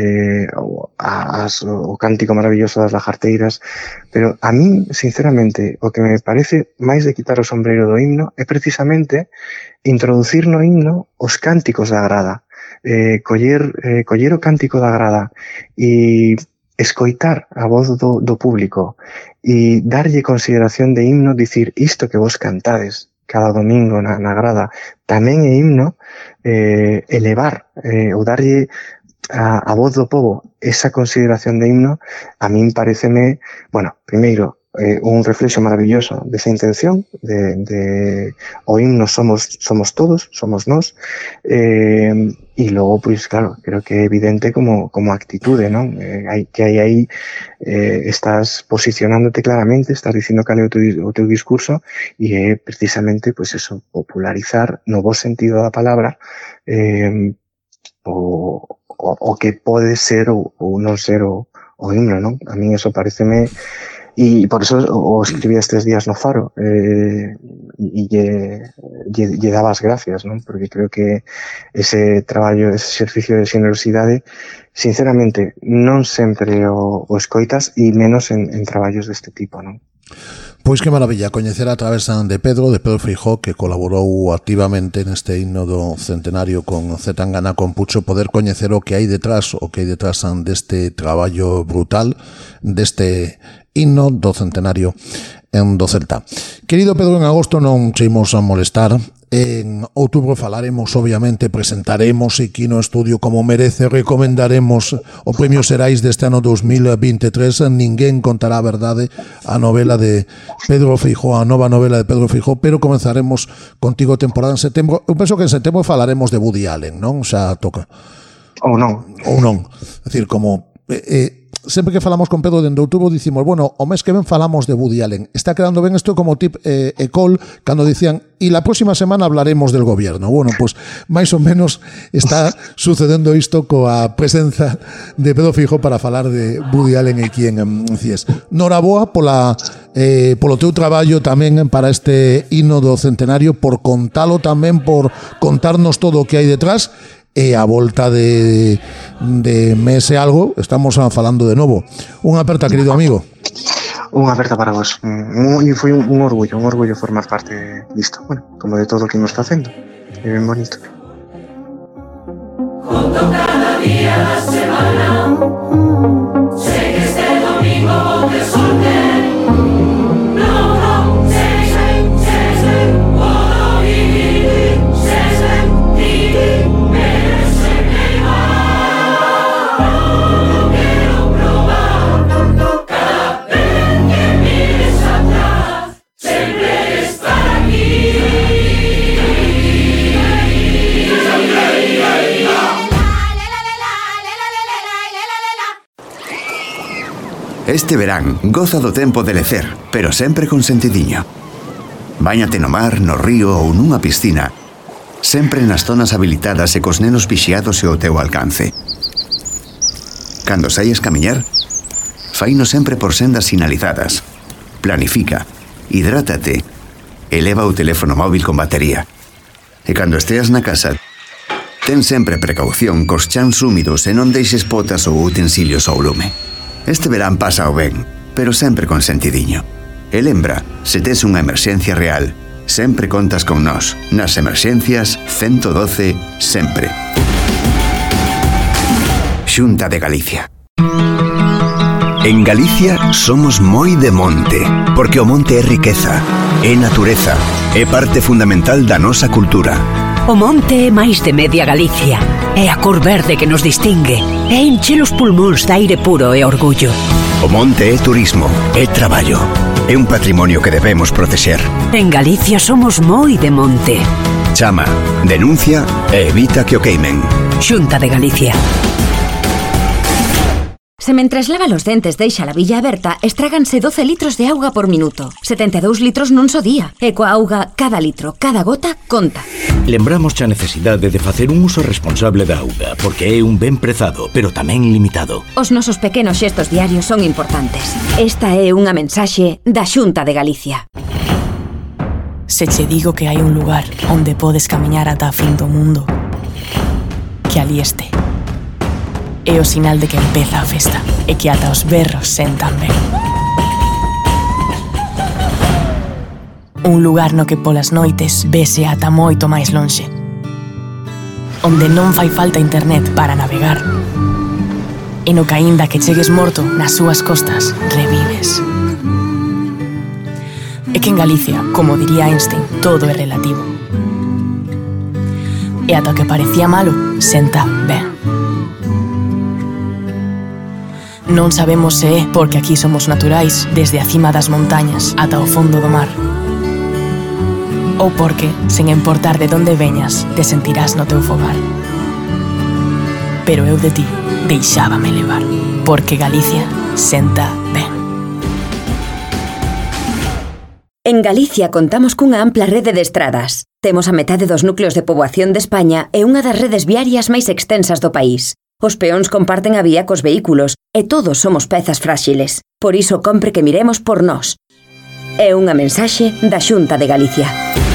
o cántico maravilloso das lagarteiras, pero a min, sinceramente, o que me parece máis de quitar o sombreiro do himno é precisamente introducir no himno os cánticos da grada, coller o cántico da grada e escoitar a voz do público e darlle consideración de himno, dicir isto que vos cantades cada domingo na grada tamén é himno, elevar ou darlle a voz do povo esa consideración de himno, a min pareceme, bueno, primeiro, un reflexo maravilloso desa intención de o himno somos todos, somos nós, e logo, pois, claro, creo que é evidente como actitude, non? Que aí estás posicionándote claramente, estás dicindo cal é o teu discurso, e é precisamente, pois eso, popularizar no bo sentido da palabra o que pode ser ou non ser o himno, non? A min eso pareceme. E por eso o escribí estes días no Faro e lle daba as gracias, non? Porque creo que ese traballo, ese exercicio de xenerosidade, sinceramente, non sempre o escoitas e menos en traballos deste tipo, non? Pois que maravilla coñecer a través de Pedro Feijóo, que colaborou activamente neste himno do centenario con Zetangana, con Pucho, poder coñecer o que hai detrás deste traballo brutal, deste himno do centenario do Celta. Querido Pedro, en agosto non che imos a molestar. En outubro falaremos, obviamente, presentaremos aquí no estudio como merece, recomendaremos o Premio Xerais deste ano 2023. Ninguén contará a verdade, a novela de Pedro Feijóo, a nova novela de Pedro Feijóo, pero comenzaremos contigo temporada en setembro. Eu penso que en setembro falaremos de Woody Allen, non? Xa toca. Ou non. É dicir, como sempre que falamos con Pedro dende outubro dicimos, bueno, o mes que ven falamos de Woody Allen. Está quedando ben isto como tip Ecole, cando dicían, e la próxima semana hablaremos del gobierno. Bueno, pues máis ou menos está sucedendo isto coa presenza de Pedro Feijóo para falar de Woody Allen aquí en CIES. Noraboa polo teu traballo tamén para este himno do centenario, por contalo tamén, por contarnos todo o que hai detrás. E a volta de mes e algo estamos falando de novo. Unha aperta, querido amigo. Unha aperta para vos. E foi un orgullo formar parte disto. Bueno, como de todo o que nos está facendo. É ben bonito. Conto cada día da semana, sei que este domingo vou te solter. Este verán, goza do tempo de lecer, pero sempre con sentidiño. Báñate no mar, no río ou nunha piscina, sempre nas zonas habilitadas e cos nenos vixiados e ao teu alcance. Cando saias camiñar, faino sempre por sendas sinalizadas. Planifica, hidrátate e leva o teléfono móvil con batería. E cando esteas na casa, ten sempre precaución cos chans húmidos e non deixes potas ou utensilios ao lume. Este verán pasa o ben, pero sempre con sentidiño. E lembra, se tes unha emerxencia real, sempre contas con nós. Nas emerxencias, 112, sempre. Xunta de Galicia. En Galicia somos moi de monte, porque o monte é riqueza, é natureza, é parte fundamental da nosa cultura. O monte é máis de media Galicia. É a cor verde que nos distingue. É encher os pulmóns de aire puro e orgullo. O monte é turismo, é traballo. É un patrimonio que debemos protexer. En Galicia somos moi de monte. Chama, denuncia e evita que o queimen. Xunta de Galicia. Se mentres lava los dentes deixa a billa aberta, estráganse 12 litros de auga por minuto. 72 litros nun só día. E coa auga, cada litro, cada gota, conta. Lembramos a necesidade de facer un uso responsable da auga, porque é un ben prezado, pero tamén limitado. Os nosos pequenos xestos diarios son importantes. Esta é unha mensaxe da Xunta de Galicia. Se che digo que hai un lugar onde podes camiñar ata a fin do mundo, que ali este. É o sinal de que empeza a festa e que ata os berros sentan ben. Un lugar no que polas noites vese ata moito máis lonxe, onde non fai falta internet para navegar, e no que aínda que chegues morto nas súas costas revives. É que en Galicia, como diría Einstein, todo é relativo. E ata o que parecía malo, senta ben. Non sabemos se é porque aquí somos naturais desde a cima das montañas ata o fondo do mar, ou porque, sen importar de onde veñas, te sentirás no teu fogar. Pero eu de ti deixábame levar, porque Galicia senta ben. En Galicia contamos cunha ampla rede de estradas. Temos a metade dos núcleos de poboación de España e unha das redes viarias máis extensas do país. Os peóns comparten a vía cos vehículos e todos somos pezas fráxiles. Por iso compre que miremos por nós. É unha mensaxe da Xunta de Galicia.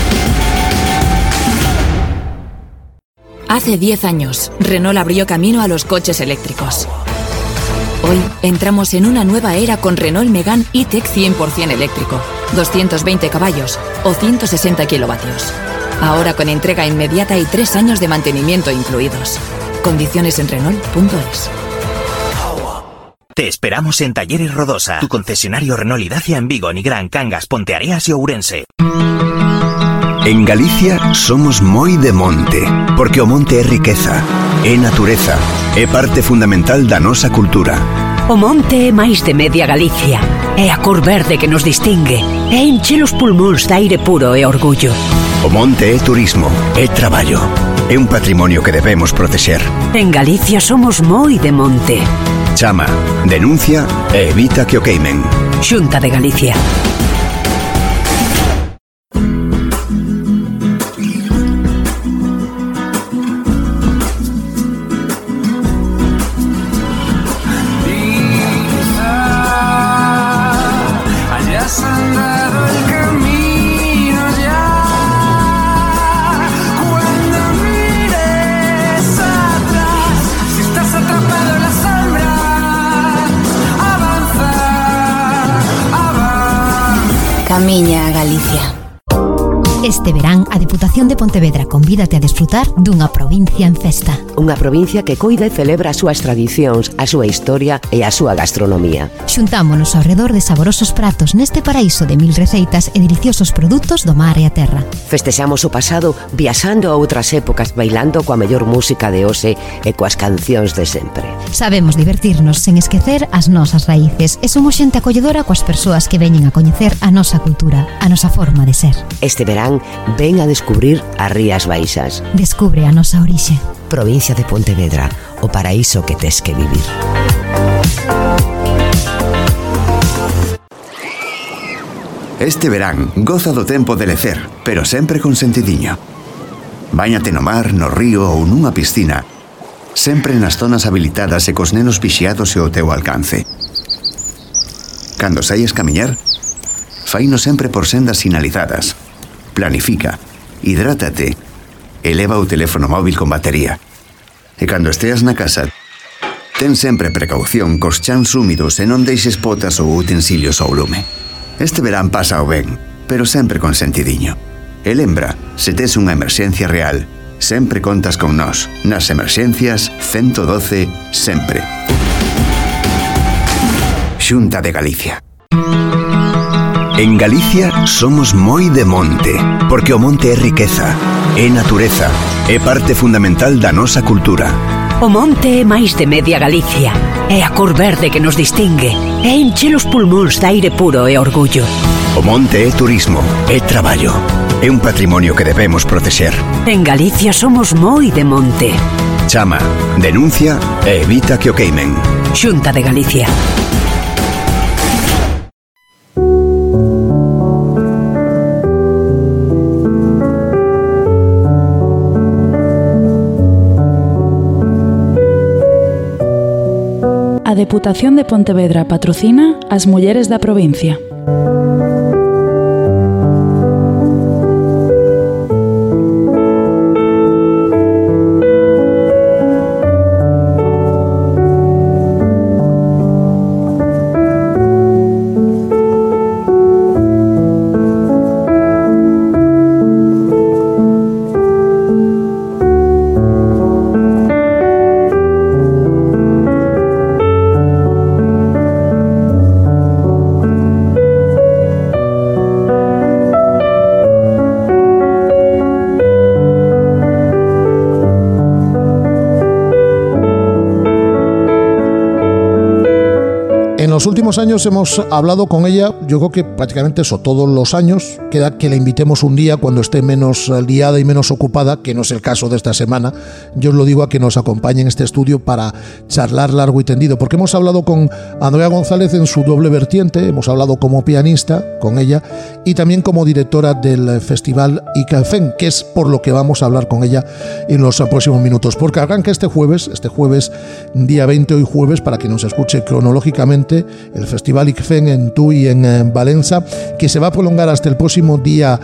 Hace 10 años, Renault abrió camino a los coches eléctricos. Hoy entramos en una nueva era con Renault Megane E-Tech 100% eléctrico, 220 caballos o 160 kilovatios. Ahora con entrega inmediata y 3 años de mantenimiento incluidos. Condiciones en Renault.es. Te esperamos en Talleres Rodosa, tu concesionario Renault y Dacia en Vigo, Nigrán, Cangas, Ponteareas y Ourense. En Galicia somos moi de monte, porque o monte é riqueza, é natureza, é parte fundamental da nosa cultura. O monte é máis de media Galicia. É a cor verde que nos distingue. É encher os pulmóns de aire puro e orgullo. O monte é turismo, é traballo. É un patrimonio que debemos protexer. En Galicia somos moi de monte. Chama, denuncia e evita que o queimen. Xunta de Galicia. Camiña a Galicia. Este verán, a Diputación de Pontevedra convídate a desfrutar dunha provincia en festa. Unha provincia que coida e celebra as súas tradicións, a súa historia e a súa gastronomía. Xuntámonos ao redor de saborosos pratos neste paraíso de 1000 receitas e deliciosos produtos do mar e a terra. Festexamos o pasado viaxando a outras épocas, bailando coa mellor música de hoxe e coas cancións de sempre. Sabemos divertirnos sen esquecer as nosas raíces e somos xente acolledora coas persoas que veñen a coñecer a nosa cultura, a nosa forma de ser. Este verán ven a descubrir as Rías Baixas. Descubre a nosa orixe. Provincia de Pontevedra, o paraíso que tes que vivir. Este verán goza do tempo de lecer, pero sempre con sentidiño. Báñate no mar, no río ou nunha piscina, sempre nas zonas habilitadas e cos nenos vixiados e ao teu alcance. Cando saies camiñar, faino sempre por sendas sinalizadas, planifica, hidrátate e leva o teléfono móvil con batería. E cando esteas na casa, ten sempre precaución cos chans húmidos e non deixes potas ou utensilios ao lume. Este verán pasa o ben, pero sempre con sentidiño. E lembra, se tes unha emerxencia real, sempre contas con nós. Nas emerxencias, 112, sempre. Xunta de Galicia. En Galicia somos moi de monte, porque o monte é riqueza, é natureza, é parte fundamental da nosa cultura. O monte é máis de media Galicia. É a cor verde que nos distingue. É encher os pulmóns de aire puro e orgullo. O monte é turismo, é traballo. É un patrimonio que debemos protexer. En Galicia somos moi de monte. Chama, denuncia e evita que o queimen. Xunta de Galicia. A Deputación de Pontevedra patrocina as mulleres da provincia. En los últimos años hemos hablado con ella, yo creo que prácticamente eso, todos los años. Queda que la invitemos un día cuando esté menos liada y menos ocupada, que no es el caso de esta semana. Yo os lo digo, a que nos acompañe en este estudio para charlar largo y tendido, porque hemos hablado con Andrea González en su doble vertiente. Hemos hablado como pianista con ella y también como directora del festival ICFEN, que es por lo que vamos a hablar con ella en los próximos minutos, porque arranca este jueves día 20, hoy jueves, para que nos escuche cronológicamente, el Festival ICFEN en Tui, en Valencia, que se va a prolongar hasta el próximo día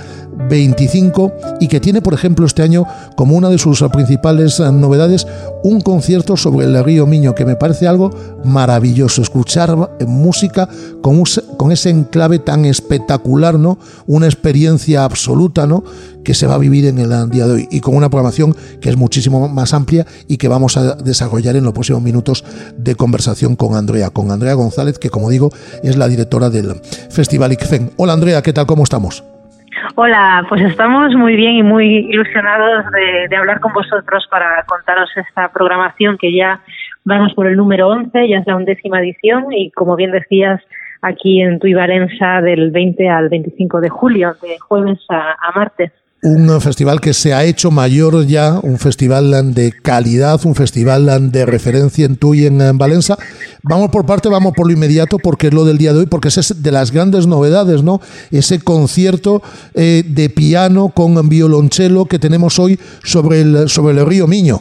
25 y que tiene, por ejemplo, este año como una de sus principales novedades un concierto sobre el río Miño, que me parece algo maravilloso, escuchar música con ese enclave tan espectacular, ¿no? Una experiencia absoluta, ¿no?, que se va a vivir en el día de hoy, y con una programación que es muchísimo más amplia y que vamos a desarrollar en los próximos minutos de conversación con Andrea González, que, como digo, es la directora del Festival ICFEN. Hola Andrea, ¿qué tal? ¿Cómo estamos? Hola, pues estamos muy bien y muy ilusionados de hablar con vosotros para contaros esta programación, que ya vamos por el número 11, ya es la 11ª edición, y como bien decías, aquí en Tui Valencia del 20 al 25 de julio, de jueves a martes. Un festival que se ha hecho mayor ya, un festival de calidad, un festival de referencia en Tui, en Valencia. Vamos por parte, vamos por lo inmediato, porque es lo del día de hoy, porque es de las grandes novedades, ¿no? Ese concierto de piano con violonchelo que tenemos hoy sobre el río Miño.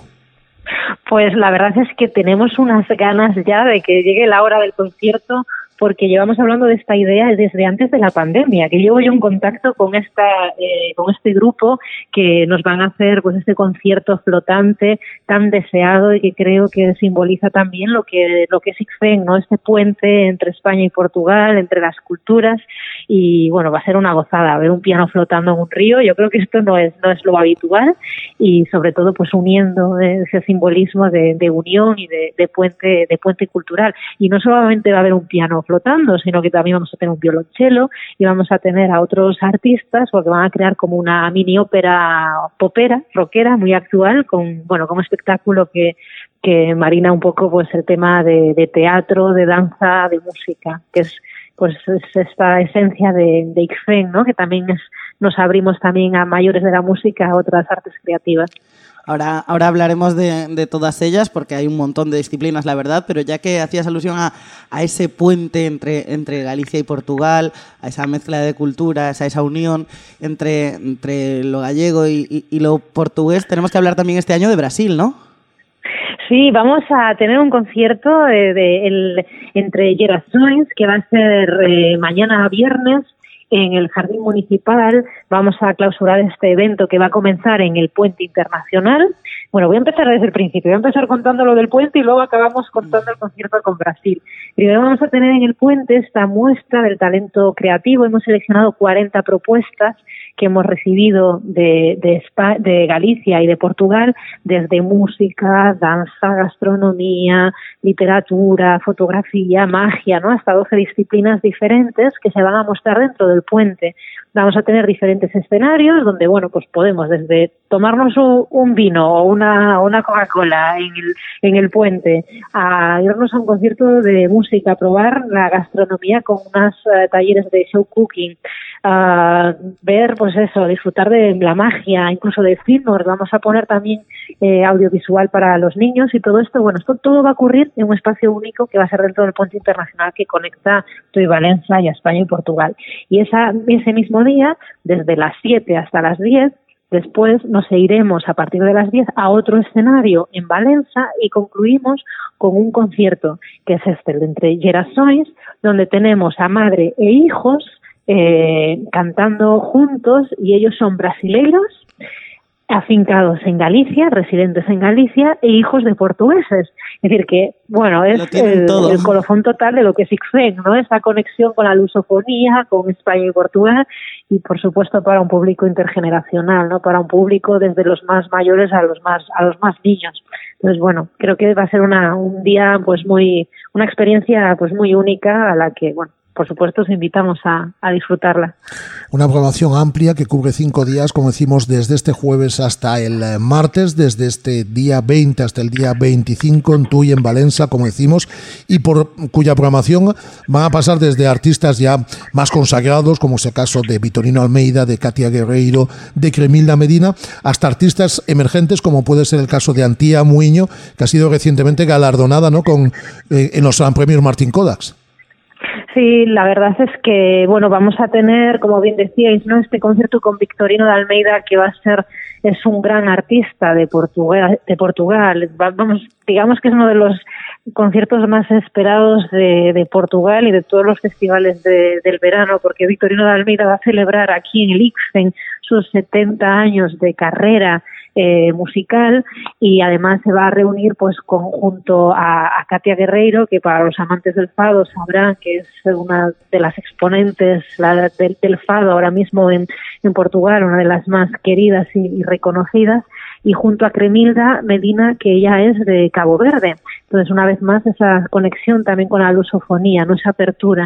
Pues la verdad es que tenemos unas ganas ya de que llegue la hora del concierto, porque llevamos hablando de esta idea desde antes de la pandemia, que llevo yo en contacto con este grupo que nos van a hacer pues este concierto flotante tan deseado, y que creo que simboliza también lo que es ICFEN, ¿no? Este puente entre España y Portugal, entre las culturas, y bueno, va a ser una gozada ver un piano flotando en un río. Yo creo que esto no es lo habitual, y sobre todo pues uniendo ese simbolismo de unión y de puente cultural. Y no solamente va a haber un piano flotando, sino que también vamos a tener un violonchelo y vamos a tener a otros artistas, porque van a crear como una mini ópera popera, rockera, muy actual, con un espectáculo que marina un poco pues el tema de teatro, de danza, de música, que es pues es esta esencia de ICFEN, ¿no? Que también nos abrimos también a mayores de la música, a otras artes creativas. Ahora hablaremos de todas ellas, porque hay un montón de disciplinas, la verdad, pero ya que hacías alusión a ese puente entre Galicia y Portugal, a esa mezcla de culturas, a esa unión entre lo gallego y lo portugués, tenemos que hablar también este año de Brasil, ¿no? Sí, vamos a tener un concierto entre Gerações, que va a ser mañana viernes, en el Jardín Municipal. Vamos a clausurar este evento que va a comenzar en el Puente Internacional. Bueno, voy a empezar desde el principio. Voy a empezar contando lo del puente y luego acabamos contando el concierto con Brasil. Primero vamos a tener en el puente esta muestra del talento creativo. Hemos seleccionado 40 propuestas que hemos recibido de Galicia y de Portugal, desde música, danza, gastronomía, literatura, fotografía, magia, ¿no? Hasta 12 disciplinas diferentes que se van a mostrar dentro del puente. Vamos a tener diferentes escenarios donde, bueno, pues podemos desde tomarnos un vino o una Coca-Cola en el puente, a irnos a un concierto de música, a probar la gastronomía con unos talleres de show cooking, a ver, pues eso, disfrutar de la magia, incluso de filmos. Vamos a poner también audiovisual para los niños y todo esto. Bueno, esto todo va a ocurrir en un espacio único que va a ser dentro del puente internacional que conecta Tui Valencia y a España y Portugal. Y ese mismo día, desde las 7 hasta las 10, después nos iremos a partir de las 10 a otro escenario en Valencia y concluimos con un concierto que es el de Entre Gerações, donde tenemos a madre e hijos cantando juntos, y ellos son brasileiros, afincados en Galicia, residentes en Galicia e hijos de portugueses. Es decir que, bueno, es el colofón total de lo que es ICFEM, ¿no? Esa conexión con la lusofonía, con España y Portugal, y por supuesto para un público intergeneracional, ¿no? Para un público desde los más mayores a los más niños. Entonces, bueno, creo que va a ser un día, pues una experiencia pues muy única a la que, bueno, por supuesto, os invitamos a disfrutarla. Una programación amplia que cubre 5 días, como decimos, desde este jueves hasta el martes, desde este día 20 hasta el día 25 en Tui, en Valencia, como decimos, y por cuya programación van a pasar desde artistas ya más consagrados, como es el caso de Vitorino Almeida, de Katia Guerreiro, de Cremilda Medina, hasta artistas emergentes, como puede ser el caso de Antía Muiño, que ha sido recientemente galardonada, ¿no?, en los premios Martín Kodaks. Sí, la verdad es que, bueno, vamos a tener, como bien decíais, ¿no?, este concierto con Vitorino de Almeida, que es un gran artista de Portugal. Vamos, digamos que es uno de los conciertos más esperados de Portugal y de todos los festivales del verano, porque Vitorino de Almeida va a celebrar aquí en el ICFEM sus 70 años de carrera musical, y además se va a reunir pues junto a Katia Guerreiro, que para los amantes del fado sabrán que es una de las exponentes del fado ahora mismo en Portugal, una de las más queridas y reconocidas, y junto a Cremilda Medina, que ella es de Cabo Verde. Entonces, una vez más, esa conexión también con la lusofonía, ¿no?, esa apertura.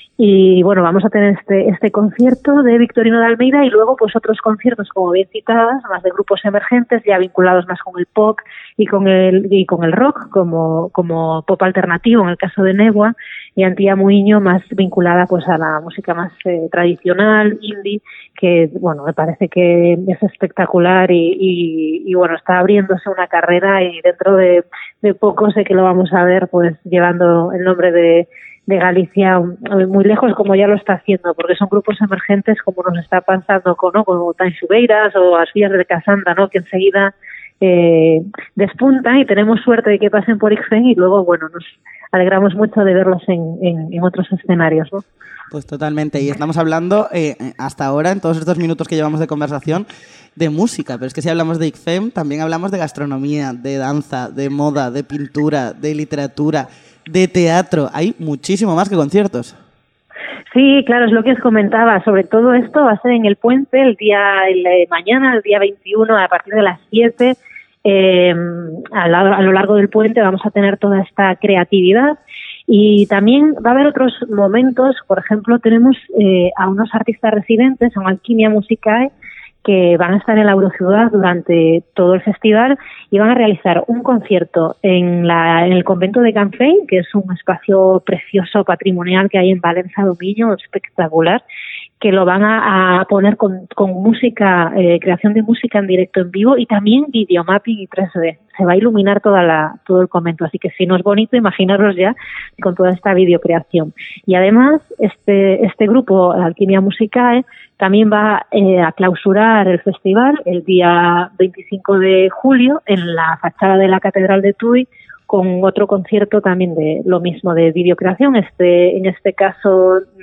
Y bueno, vamos a tener este concierto de Vitorino de Almeida, y luego pues otros conciertos, como bien citadas, más de grupos emergentes, ya vinculados más con el pop y con el rock, como pop alternativo en el caso de Negua, y Antía Muiño más vinculada pues a la música más tradicional, indie, que bueno, me parece que es espectacular y bueno, está abriéndose una carrera, y dentro de poco sé que lo vamos a ver pues llevando el nombre de Galicia muy lejos, como ya lo está haciendo, porque son grupos emergentes, como nos está pasando como Tan Xubeiras o As Fillas de Casanda, ¿no?, que enseguida despuntan, y tenemos suerte de que pasen por ICFEM, y luego, bueno, nos alegramos mucho de verlos en otros escenarios, ¿no? Pues totalmente, y estamos hablando hasta ahora, en todos estos minutos que llevamos de conversación, de música, pero es que si hablamos de ICFEM, también hablamos de gastronomía, de danza, de moda, de pintura, de literatura, de teatro. Hay muchísimo más que conciertos. Sí, claro, es lo que os comentaba. Sobre todo esto va a ser en el puente mañana, el día 21, a partir de las 7. A lo largo del puente vamos a tener toda esta creatividad, y también va a haber otros momentos. Por ejemplo, tenemos a unos artistas residentes, a Alquimia Musicae, que van a estar en la Eurociudad durante todo el festival, y van a realizar un concierto en el convento de Canfei, que es un espacio precioso patrimonial que hay en Valencia do Miño, espectacular, que lo van a poner con música, creación de música en directo, en vivo, y también videomapping y 3D. Se va a iluminar todo el convento, así que si no es bonito, imaginaros ya con toda esta videocreación. Y además, este grupo, Alquimia Musicae, también va a clausurar el festival el día 25 de julio en la fachada de la Catedral de Tui, con otro concierto también de lo mismo, de videocreación. En este caso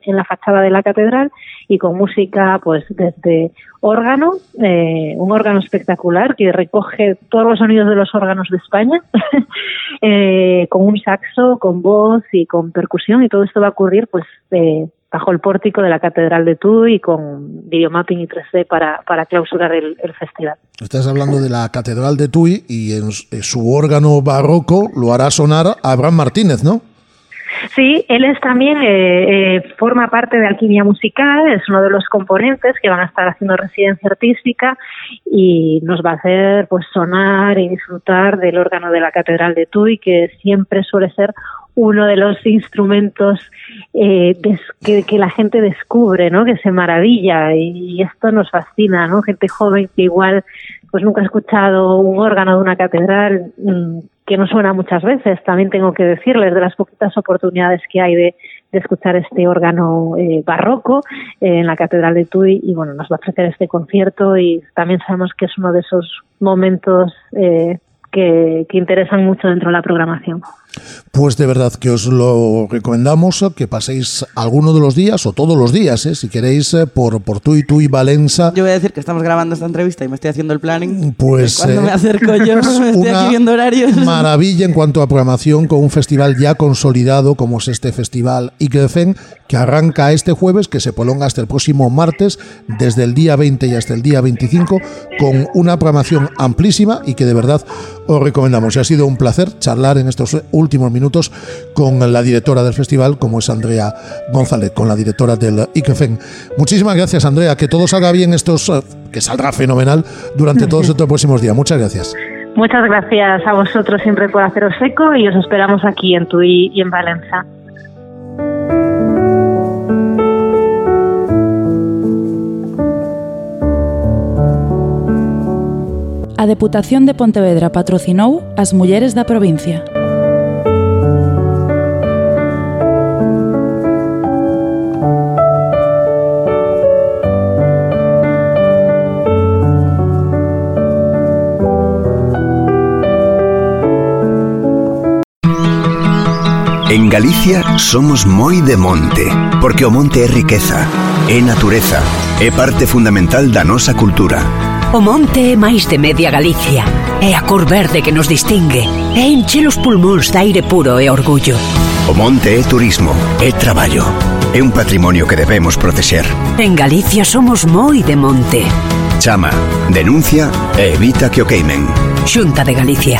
la fachada de la catedral, y con música pues desde órgano, un órgano espectacular que recoge todos los sonidos de los órganos de España, con un saxo, con voz y con percusión, y todo esto va a ocurrir pues bajo el pórtico de la Catedral de Tui y con videomapping y 3D para clausurar el festival. Estás hablando de la Catedral de Tui y en su órgano barroco lo hará sonar Abraham Martínez, ¿no? Sí, él es también forma parte de Alquimia Musical, es uno de los componentes que van a estar haciendo residencia artística y nos va a hacer pues sonar y disfrutar del órgano de la Catedral de Tui, que siempre suele ser uno de los instrumentos que la gente descubre, ¿no? Que se maravilla, y esto nos fascina, ¿no? Gente joven que igual pues nunca ha escuchado un órgano de una catedral, que no suena muchas veces. También tengo que decirles de las poquitas oportunidades que hay de escuchar este órgano barroco en la Catedral de Tui, y bueno, nos va a ofrecer este concierto, y también sabemos que es uno de esos momentos que interesan mucho dentro de la programación. Pues de verdad que os lo recomendamos, que paséis alguno de los días o todos los días, si queréis, por Tui Valença. Yo voy a decir que estamos grabando esta entrevista y me estoy haciendo el planning. Pues cuando me acerco yo, me estoy aquí viendo horarios. Maravilla en cuanto a programación, con un festival ya consolidado como es este festival ICFEN, que arranca este jueves, que se prolonga hasta el próximo martes, desde el día 20 y hasta el día 25, con una programación amplísima y que de verdad os recomendamos. Y ha sido un placer charlar en estos últimos minutos con la directora del festival, como es Andrea González, con la directora del ICFEN. Muchísimas gracias, Andrea, que todo salga bien, que saldrá fenomenal durante todos estos próximos días. Muchas gracias. Muchas gracias a vosotros siempre por haceros eco, y os esperamos aquí en Tui y en Valença. A Deputación de Pontevedra patrocinou as mulleres da provincia. En Galicia somos moi de monte, porque o monte é riqueza, é natureza, é parte fundamental da nosa cultura. O monte é máis de media Galicia. É a cor verde que nos distingue. É encher os pulmóns de aire puro e orgullo. O monte é turismo, é traballo. É un patrimonio que debemos protexer. En Galicia somos moi de monte. Chama, denuncia e evita que o queimen. Xunta de Galicia.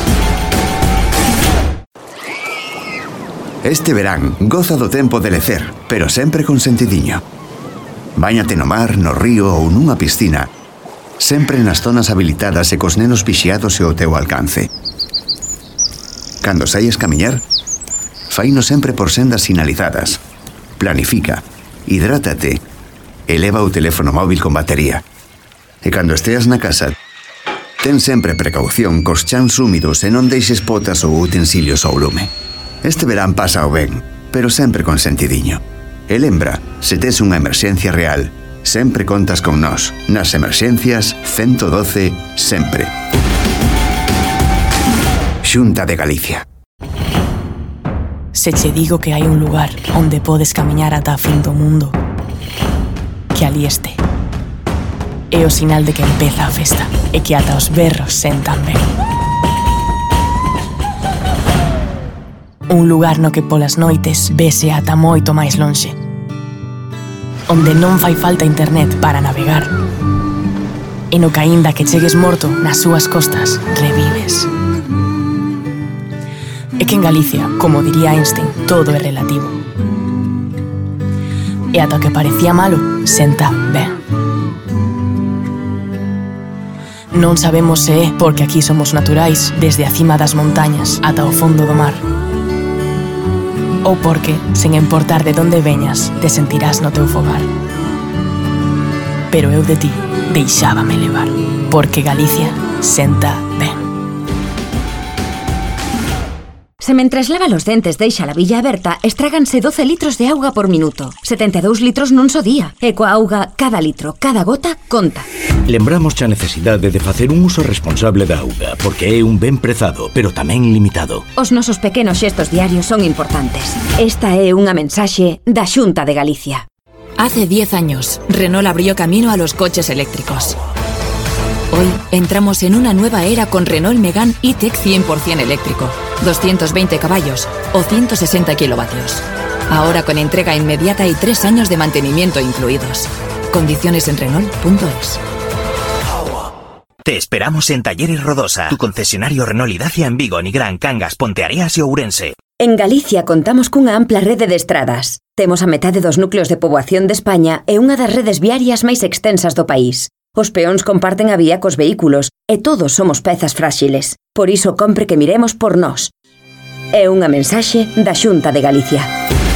Este verán goza do tempo de lecer, pero sempre con sentidiño. Báñate no mar, no río ou nunha piscina, sempre nas zonas habilitadas e cos nenos vixiados e ao teu alcance. Cando saies camiñar, faino sempre por sendas sinalizadas. Planifica, hidrátate, eleva o teléfono móvil con batería. E cando esteas na casa, ten sempre precaución cos chans húmidos e non deixes potas ou utensilios ao lume. Este verán pasa o ben, pero sempre con sentidiño. E lembra, se tes unha emerxencia real, sempre contas con nós. Nas emerxencias, 112, sempre. Xunta de Galicia. Se che digo que hai un lugar onde podes camiñar ata a fin do mundo, que ali este. É o sinal de que empeza a festa e que ata os berros sentan ben. Un lugar no que polas noites vese ata moito máis lonxe, onde non fai falta internet para navegar, e no que aínda que chegues morto nas súas costas revives. É que en Galicia, como diría Einstein, todo é relativo. E ata o que parecía malo, senta ben. Non sabemos se é porque aquí somos naturais, desde a cima das montañas ata o fondo do mar, ou porque, sen importar de onde veñas, te sentirás no teu fogar. Pero eu de ti deixábame levar, porque Galicia senta ben. Se mentres lava los dentes deixa a villa aberta, estráganse 12 litros de auga por minuto. 72 litros nun só día. E coa auga, cada litro, cada gota, conta. Lembramos a necesidade de facer un uso responsable da auga, porque é un ben prezado, pero tamén limitado. Os nosos pequenos xestos diarios son importantes. Esta é unha mensaxe da Xunta de Galicia. Hace 10 años, Renault abrió camino a los coches eléctricos. Hoy entramos en una nueva era con Renault Megane E-Tech 100% eléctrico, 220 caballos o 160 kilovatios. Ahora con entrega inmediata y 3 años de mantenimiento incluidos. Condiciones en Renault.es. Te esperamos en Talleres Rodosa, tu concesionario Renault y Dacia en Vigo, Nigrán, Cangas, Ponteareas e Ourense. En Galicia contamos cunha ampla rede de estradas. Temos a metade dos núcleos de poboación de España e unha das redes viarias máis extensas do país. Os peóns comparten a vía cos vehículos e todos somos pezas fráxiles. Por iso compre que miremos por nós. É unha mensaxe da Xunta de Galicia.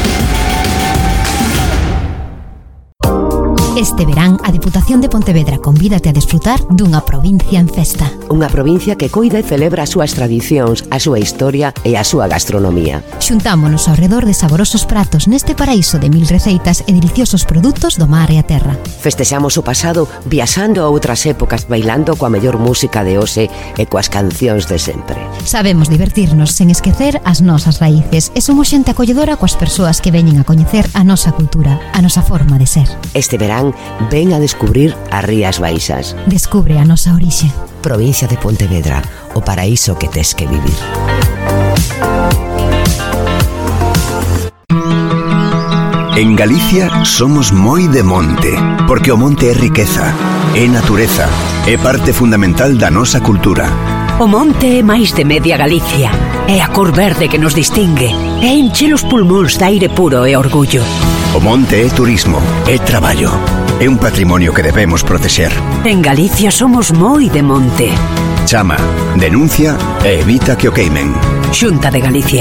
Este verán, a Diputación de Pontevedra convídate a desfrutar dunha provincia en festa. Unha provincia que cuida e celebra as súas tradicións, a súa historia e a súa gastronomía. Xuntámonos ao redor de saborosos pratos neste paraíso de 1000 receitas e deliciosos produtos do mar e a terra. Festexamos o pasado viaxando a outras épocas, bailando coa mellor música de hoxe e coas cancións de sempre. Sabemos divertirnos sen esquecer as nosas raíces e somos xente acolledora coas persoas que veñen a coñecer a nosa cultura, a nosa forma de ser. Este verán ven a descubrir as Rías Baixas. Descubre a nosa orixe. Provincia de Pontevedra, o paraíso que tes que vivir. En Galicia somos moi de monte, porque o monte é riqueza, é natureza, é parte fundamental da nosa cultura. O monte é máis de media Galicia. É a cor verde que nos distingue. É encher os pulmóns de aire puro e orgullo. O monte é turismo, é traballo. É un patrimonio que debemos protexer. En Galicia somos moi de monte. Chama, denuncia e evita que o queimen. Xunta de Galicia.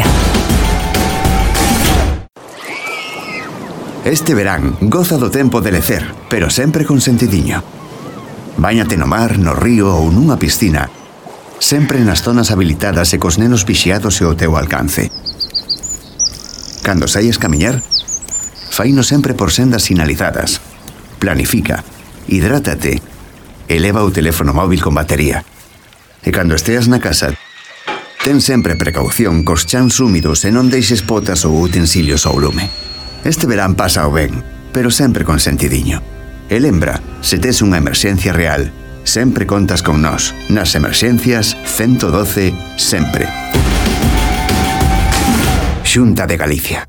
Este verán goza do tempo de lecer, pero sempre con sentidiño. Báñate no mar, no río ou nunha piscina, sempre nas zonas habilitadas e cos nenos vixiados e ao teu alcance. Cando saies camiñar, faino sempre por sendas sinalizadas. Planifica, hidrátate, eleva o teléfono móvil con batería. E cando esteas na casa, ten sempre precaución cos chans húmidos e non deixes potas ou utensilios ao lume. Este verán pasa o ben, pero sempre con sentidiño. E lembra, se tes unha emerxencia real, sempre contas con nós. Nas emerxencias, 112, sempre. Xunta de Galicia.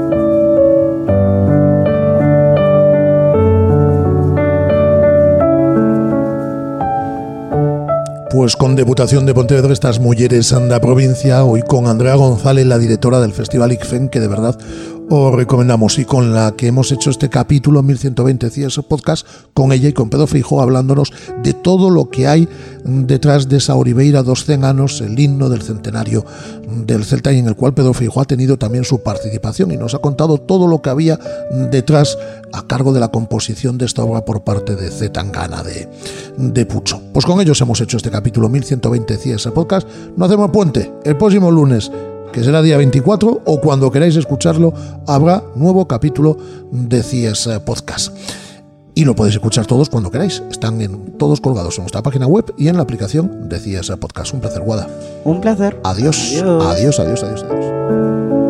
Pues con Deputación de Pontevedra, estas mulleres da provincia, hoy con Andrea González, la directora del Festival ICFEN, que de verdad os recomendamos, y con la que hemos hecho este capítulo 1120 CIES Podcast, con ella y con Pedro Feijóo, hablándonos de todo lo que hay detrás de esa Oribeira dos 100 anos, el himno del centenario del Celta, y en el cual Pedro Feijóo ha tenido también su participación y nos ha contado todo lo que había detrás a cargo de la composición de esta obra por parte de C. Tangana de Pucho. Pues con ellos hemos hecho este capítulo 1120 CIES Podcast. No hacemos puente. El próximo lunes, que será día 24, o cuando queráis escucharlo, habrá nuevo capítulo de CIES Podcast. Y lo podéis escuchar todos cuando queráis. Están todos colgados en nuestra página web y en la aplicación de CIES Podcast. Un placer, Guada. Un placer. Adiós. Adiós, adiós, adiós, adiós.